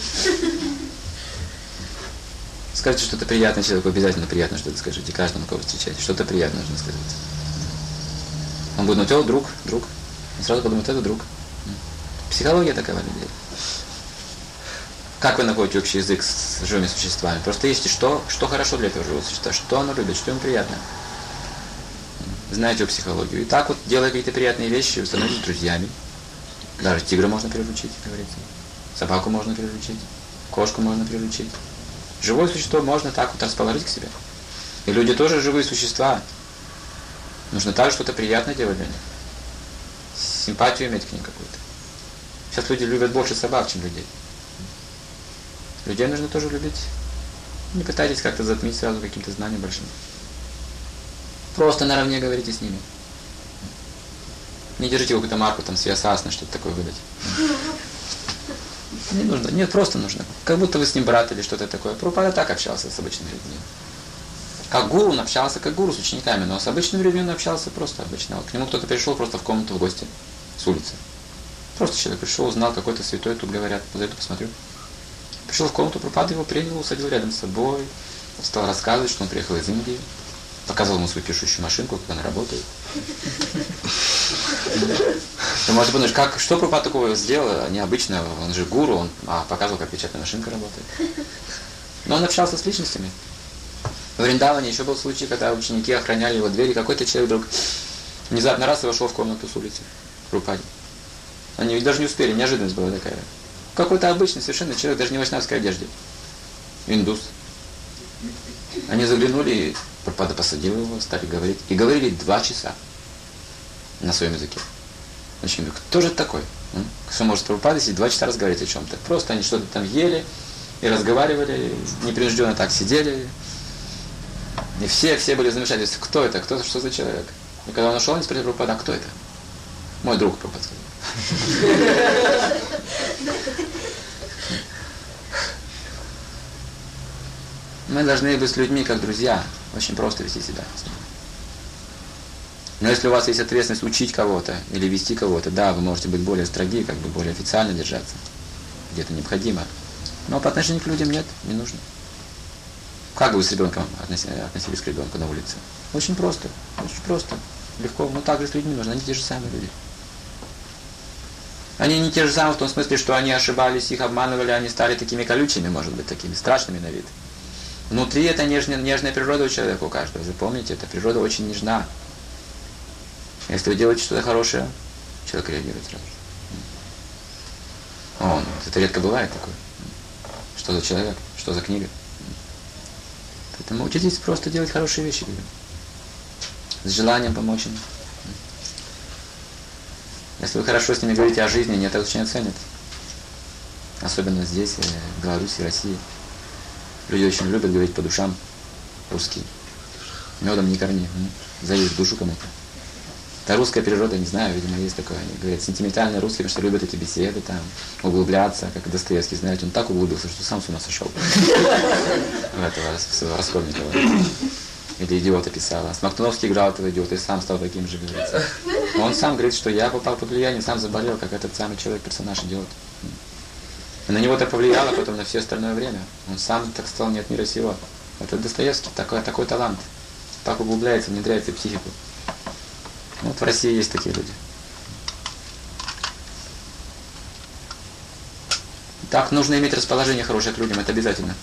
Скажите что-то приятное человеку, обязательно приятно что-то скажите, каждому, кого встречаете, что-то приятное нужно сказать. Он будет, ну, друг. Он сразу подумает, это друг. Психология такова людей. Как вы находите общий язык с живыми существами? Просто ищите, что хорошо для этого живого существа, что оно любит, что ему приятно. Знаете психологию. И так вот, делая какие-то приятные вещи, вы становитесь друзьями. Даже тигра можно приручить, как говорится. Собаку можно приручить. Кошку можно приручить. Живое существо можно так вот расположить к себе. И люди тоже живые существа. Нужно также что-то приятное делать для них. Симпатию иметь к ним какую-то. Сейчас люди любят больше собак, чем людей. Людей нужно тоже любить. Не пытайтесь как-то затмить сразу каким-то знанием большим. Просто наравне говорите с ними. Не держите какую-то марку, там, свиясасна, что-то такое выдать. Не нужно. Нет, просто нужно. Как будто вы с ним брат или что-то такое. Прабхупада так общался с обычными людьми. Как гуру он общался, как гуру с учениками, но с обычными людьми он общался просто обычно. Вот к нему кто-то пришел просто в комнату в гости с улицы. Просто человек пришел, узнал, какой-то святой, тут говорят, подойду, посмотрю. Пришел в комнату, Прабхупада его принял, усадил рядом с собой, стал рассказывать, что он приехал из Индии, показал ему свою пишущую машинку, как она работает. Ты можешь подумать, что Прабхупада такого сделал, необычно, он же гуру, он показывал, как печатная машинка работает. Но он общался с личностями. В Вриндаване еще был случай, когда ученики охраняли его двери, какой-то человек вдруг внезапно раз и вошел в комнату с улицы, Прабхупаде. Они даже не успели, неожиданность была такая. Какой-то обычный совершенно человек, даже не в вайшнавской одежде. Индус. Они заглянули, и Прабхупада посадил его, стали говорить. И говорили 2 часа на своем языке. Значит, говорю, кто же это такой? Что может Прабхупада сидеть 2 часа разговаривать о чем-то? Просто они что-то там ели и разговаривали, непринужденно так сидели. И все были в замешательстве. Кто это? Кто это? Что за человек? И когда он ушел, они спросили Прабхупада, а кто это? Мой друг, Прабхупада сказал. Мы должны быть с людьми как друзья. Очень просто вести себя с ними. Но если у вас есть ответственность учить кого-то или вести кого-то, да, вы можете быть более строги, как бы более официально держаться. Где-то необходимо. Но по отношению к людям нет, не нужно. Как бы вы с ребенком относились к ребенку на улице? Очень просто, легко. Но так же с людьми нужно, они те же самые люди. Они не те же самые в том смысле, что они ошибались, их обманывали, они стали такими колючими, может быть, такими страшными на вид. Внутри это нежная природа у человека, у каждого. Запомните, эта природа очень нежна. Если вы делаете что-то хорошее, человек реагирует сразу же. Это редко бывает такое. Что за человек, что за книга. Поэтому учитесь просто делать хорошие вещи людям. С желанием помочь им. Если вы хорошо с ними говорите о жизни, они это очень оценят. Особенно здесь, в Беларуси, в России. Люди очень любят говорить по душам, русские. Медом не корми, залезь в душу кому-то. Это русская природа, не знаю, видимо, есть такое. Они говорят, сенtimентальные русские, потому что любят эти беседы, там, углубляться, как Достоевский, знаете, он так углубился, что сам с ума сошел. В этого Раскольникова. Или идиота писала. Смоктуновский играл этого идиота и сам стал таким же, говорится. Он сам говорит, что я попал под влияние, сам заболел, как этот самый человек, персонаж, идиот. И на него это повлияло потом на все остальное время. Он сам так стал не от мира сего. Это Достоевский, такой талант. Так углубляется, внедряется в психику. Вот в России есть такие люди. Так, нужно иметь расположение хорошее к людям, это обязательно.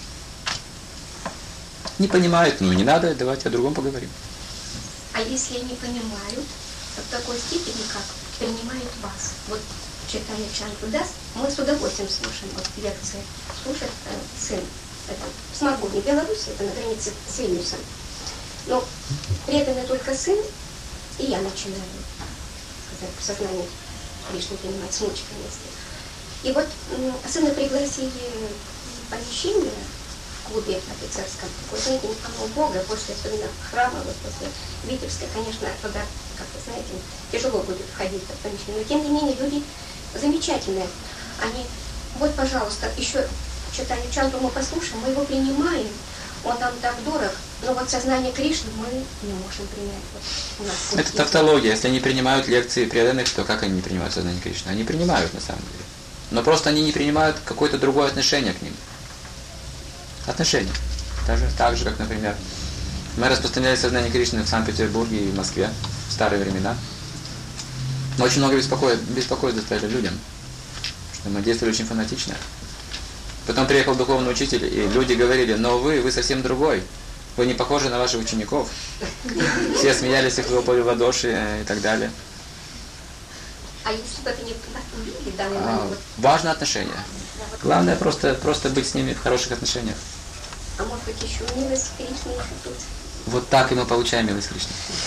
Не понимают, не надо, давайте о другом поговорим. А если не понимают, то в такой степени, как принимают вас? Вот читая Чандрудас, мы с удовольствием слушаем вот лекции. Слушает сын. Это в Сморгоне, Беларуси, это на границе с Вильнюсом. Но при этом не только сын, и я начинаю, сказать, сознание Кришны принимать с мучками. И вот сына пригласили в помещение в клубе офицерском. Вот знаете, никому Бога, после особенно храма, вот после Витебска, конечно, туда, как-то, знаете, тяжело будет входить в помещение. Но тем не менее люди замечательные. Они, вот, пожалуйста, еще читание Чандру мы послушаем, мы его принимаем. Он нам так дорог, но вот сознание Кришны мы не можем принять. Вот у нас это тавтология. Если они принимают лекции преданных, то как они не принимают сознание Кришны? Они принимают на самом деле. Но просто они не принимают какое-то другое отношение к ним. Отношение. Так же, как, например, мы распространяли сознание Кришны в Санкт-Петербурге и в Москве в старые времена. Но очень много беспокойств доставили людям, что мы действовали очень фанатично. Потом приехал духовный учитель, и люди говорили, но вы совсем другой. Вы не похожи на ваших учеников. Все смеялись, их хлопали в ладоши и так далее. А если бы это не увидели, да, вот... Важно отношение. Главное просто быть с ними в хороших отношениях. А может быть еще милость Кришны еще тут? Вот так и мы получаем милость Кришны.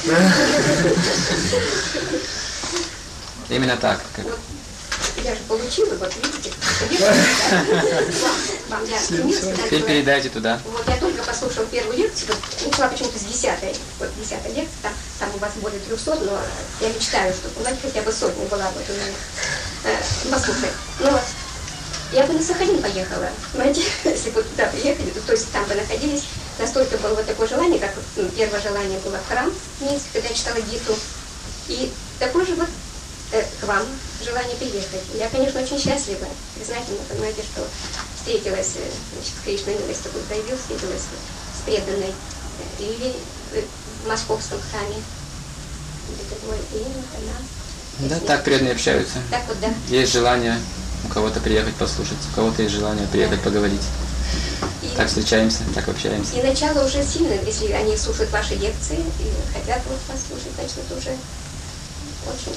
Именно так. Вот, я же получила, вот видите. Вам я теперь передайте туда. Вот я только послушала первую лекцию, ушла почему-то с 10-й. Вот 10-я лекция, там у вас более 300, но я мечтаю, чтобы у нас хотя бы сотня была вот у меня. Послушай, ну вот, я бы на Сахалин поехала, понимаете, если бы туда приехали, то есть там бы находились, настолько было вот такое желание, как вот, первое желание было в храм в Минске, когда я читала Гиту, и такое же вот к вам желание приехать. Я, конечно, очень счастлива, признательна, понимаете, что встретилась, значит, Кришна милость такой проявил, встретилась с преданной Лилией в московском храме. Это мой имя, она. Да, так преданные общаются. Так вот, да. Есть желание у кого-то приехать послушать, у кого-то есть желание приехать поговорить. Так встречаемся, так общаемся. И начало уже сильно, если они слушают ваши лекции и хотят вот послушать, значит, это уже очень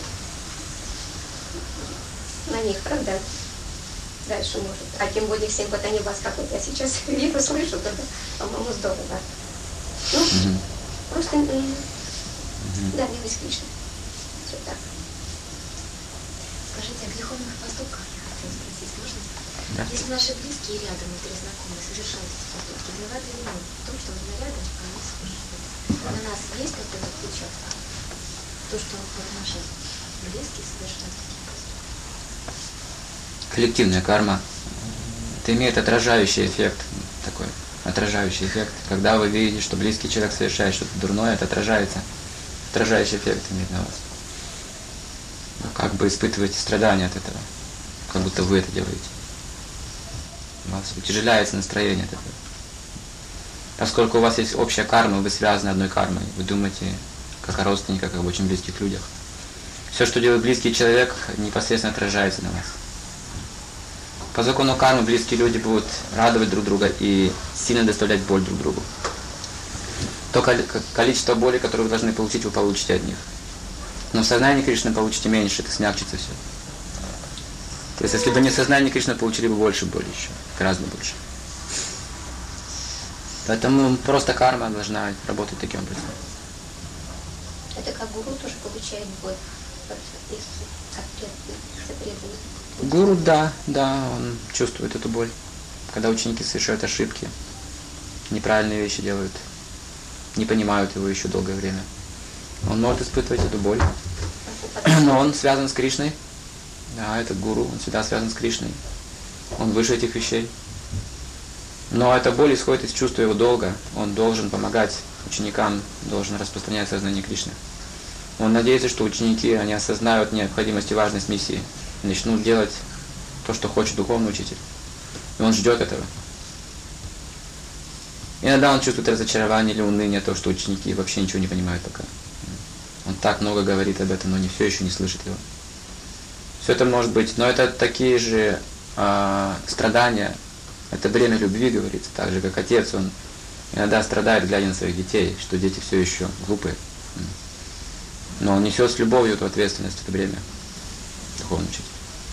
на них, правда? Дальше может. А тем более всем, вот они вас как вот я сейчас вижу, слышу, это, по-моему, здорово. Ну, просто, да, милость Кришны. Все так. Скажите, о греховных поступках я хотела спросить, можно? Да. Если наши близкие рядом, или знакомые совершают эти поступки, виноваты ли мы в том, что мы рядом, а они слушают? на нас есть какой-то отпечаток? То, что вот наши близкие совершают такие поступки. Коллективная карма. Это имеет отражающий эффект такой. Отражающий эффект. Когда вы видите, что близкий человек совершает что-то дурное, это отражается. Отражающий эффект имеет на вас. Вы как бы испытываете страдания от этого. Как будто вы это делаете. У вас утяжеляется настроение от этого. Поскольку у вас есть общая карма, вы связаны одной кармой. Вы думаете как о родственниках, как об очень близких людях. Все, что делает близкий человек, непосредственно отражается на вас. По закону кармы близкие люди будут радовать друг друга и сильно доставлять боль друг другу. То количество боли, которое вы должны получить, вы получите от них. Но в сознании Кришны получите меньше, это смягчится все. То есть, если бы не в сознании Кришны, получили бы больше боли еще, гораздо больше. Поэтому просто карма должна работать таким образом. Это как гуру тоже получает боль от преданных. Гуру, да, он чувствует эту боль. Когда ученики совершают ошибки, неправильные вещи делают, не понимают его еще долгое время. Он может испытывать эту боль. Но он связан с Кришной. Да, этот гуру, он всегда связан с Кришной. Он выше этих вещей. Но эта боль исходит из чувства его долга. Он должен помогать ученикам, должен распространять сознание Кришны. Он надеется, что ученики, они осознают необходимость и важность миссии. Начнут делать то, что хочет духовный учитель. И он ждет этого. Иногда он чувствует разочарование или уныние, то, что ученики вообще ничего не понимают пока. Он так много говорит об этом, но они все еще не слышат его. Все это может быть, но это такие же страдания. Это бремя любви, говорится, так же, как отец, он иногда страдает, глядя на своих детей, что дети все еще глупые. Но он несет с любовью эту ответственность, это бремя. Духовный учитель.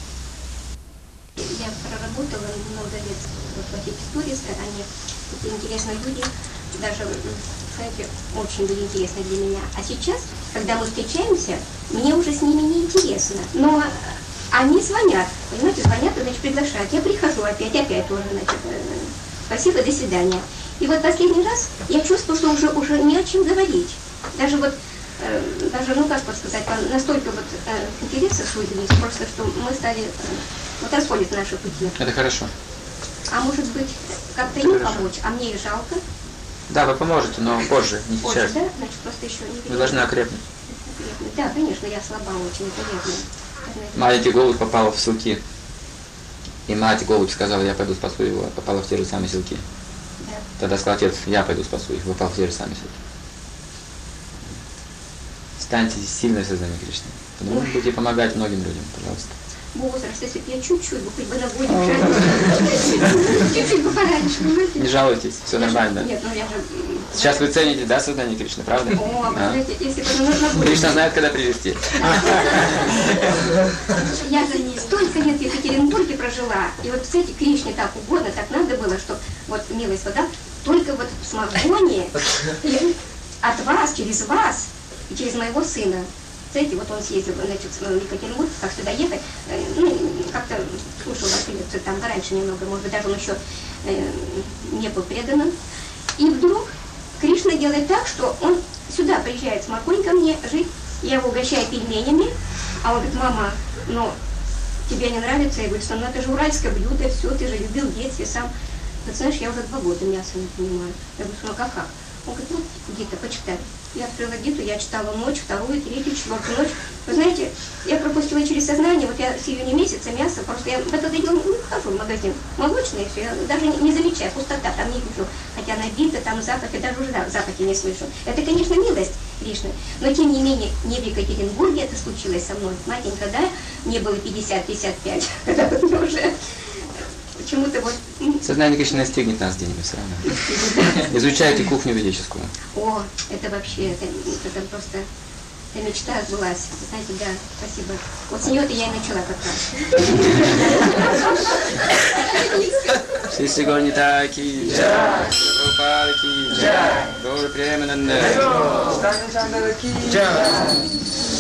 Я проработала много лет в архитектуре, страдания. Это интересные люди, даже, знаете, очень были интересны для меня. А сейчас, когда мы встречаемся, мне уже с ними не интересно. Но они звонят, понимаете, звонят, значит, приглашают. Я прихожу опять тоже, значит, спасибо, до свидания. И вот последний раз я чувствую, что уже не о чем говорить. Даже вот, ну как сказать, настолько вот интересы сузились, просто что мы стали, вот расходятся наши пути. Это хорошо. А может быть, как-то им помочь, а мне и жалко. Да, вы поможете, но позже, не сейчас. Позже, да? Значит, просто еще не. Вы должны окрепнуть. Да, конечно, я слаба очень, это верно. Маленький голубь попал в селки. И мать голубь сказала, я пойду спасу его, попала в те же самые селки. Да. Тогда сказал отец, я пойду спасу их, попал в те же самые селки. Станьте сильной в сознании Кришны. Потому что будете помогать многим людям, пожалуйста. Возраст, если бы я чуть-чуть, хоть бы на годик чуть-чуть бы пораньше, понимаете? Не жалуйтесь, все нормально. Нет, ну я же... Сейчас вы цените, да, сознание Кришны, правда? О, знаете, если бы на годик... Кришна знает, когда привести. Я же столько лет в Екатеринбурге прожила, и вот, кстати, Кришне так угодно, так надо было, что вот милость вода, только вот в Сморгоне, от вас, через вас, и через моего сына. Знаете, вот он съездил, значит, в Екатеринбург, как сюда ехать, ну, как-то слушал вашу лекцию там пораньше немного, может быть, даже он еще не был преданным. И вдруг Кришна делает так, что он сюда приезжает с Маконь ко мне жить, я его угощаю пельменями, а он говорит, мама, ну, тебе не нравится? Я говорю, что ну это же уральское блюдо, все, ты же любил в детстве сам. Ты знаешь, я уже 2 года мясо не понимаю. Я говорю, ну как? Он говорит, ну, Гита, почитай. Я открыла Гиту, я читала ночь, 2-ю, 3-ю, 4-ю ночь. Вы знаете, я пропустила через сознание, вот я с июня месяца мясо, просто я в этот день не хожу в магазин молочный, все, я даже не замечаю, пустота, там не вижу. Хотя набито, там запахи, даже уже запахи не слышу. Это, конечно, милость Кришны, но тем не менее, не в Екатеринбурге это случилось со мной. Маленько, да, мне было 50-55, когда вот мне уже... Почему-то вот... Сознание Кришны настигнет нас где-нибудь все равно. Изучайте кухню ведическую. О, это вообще, это просто... Эта мечта сбылась. Знаете, да, спасибо. Вот с нее-то я и начала как раз. Шри Шри Гурнитай ки джай, Прабхупада ки джай, Гаур Преmanande.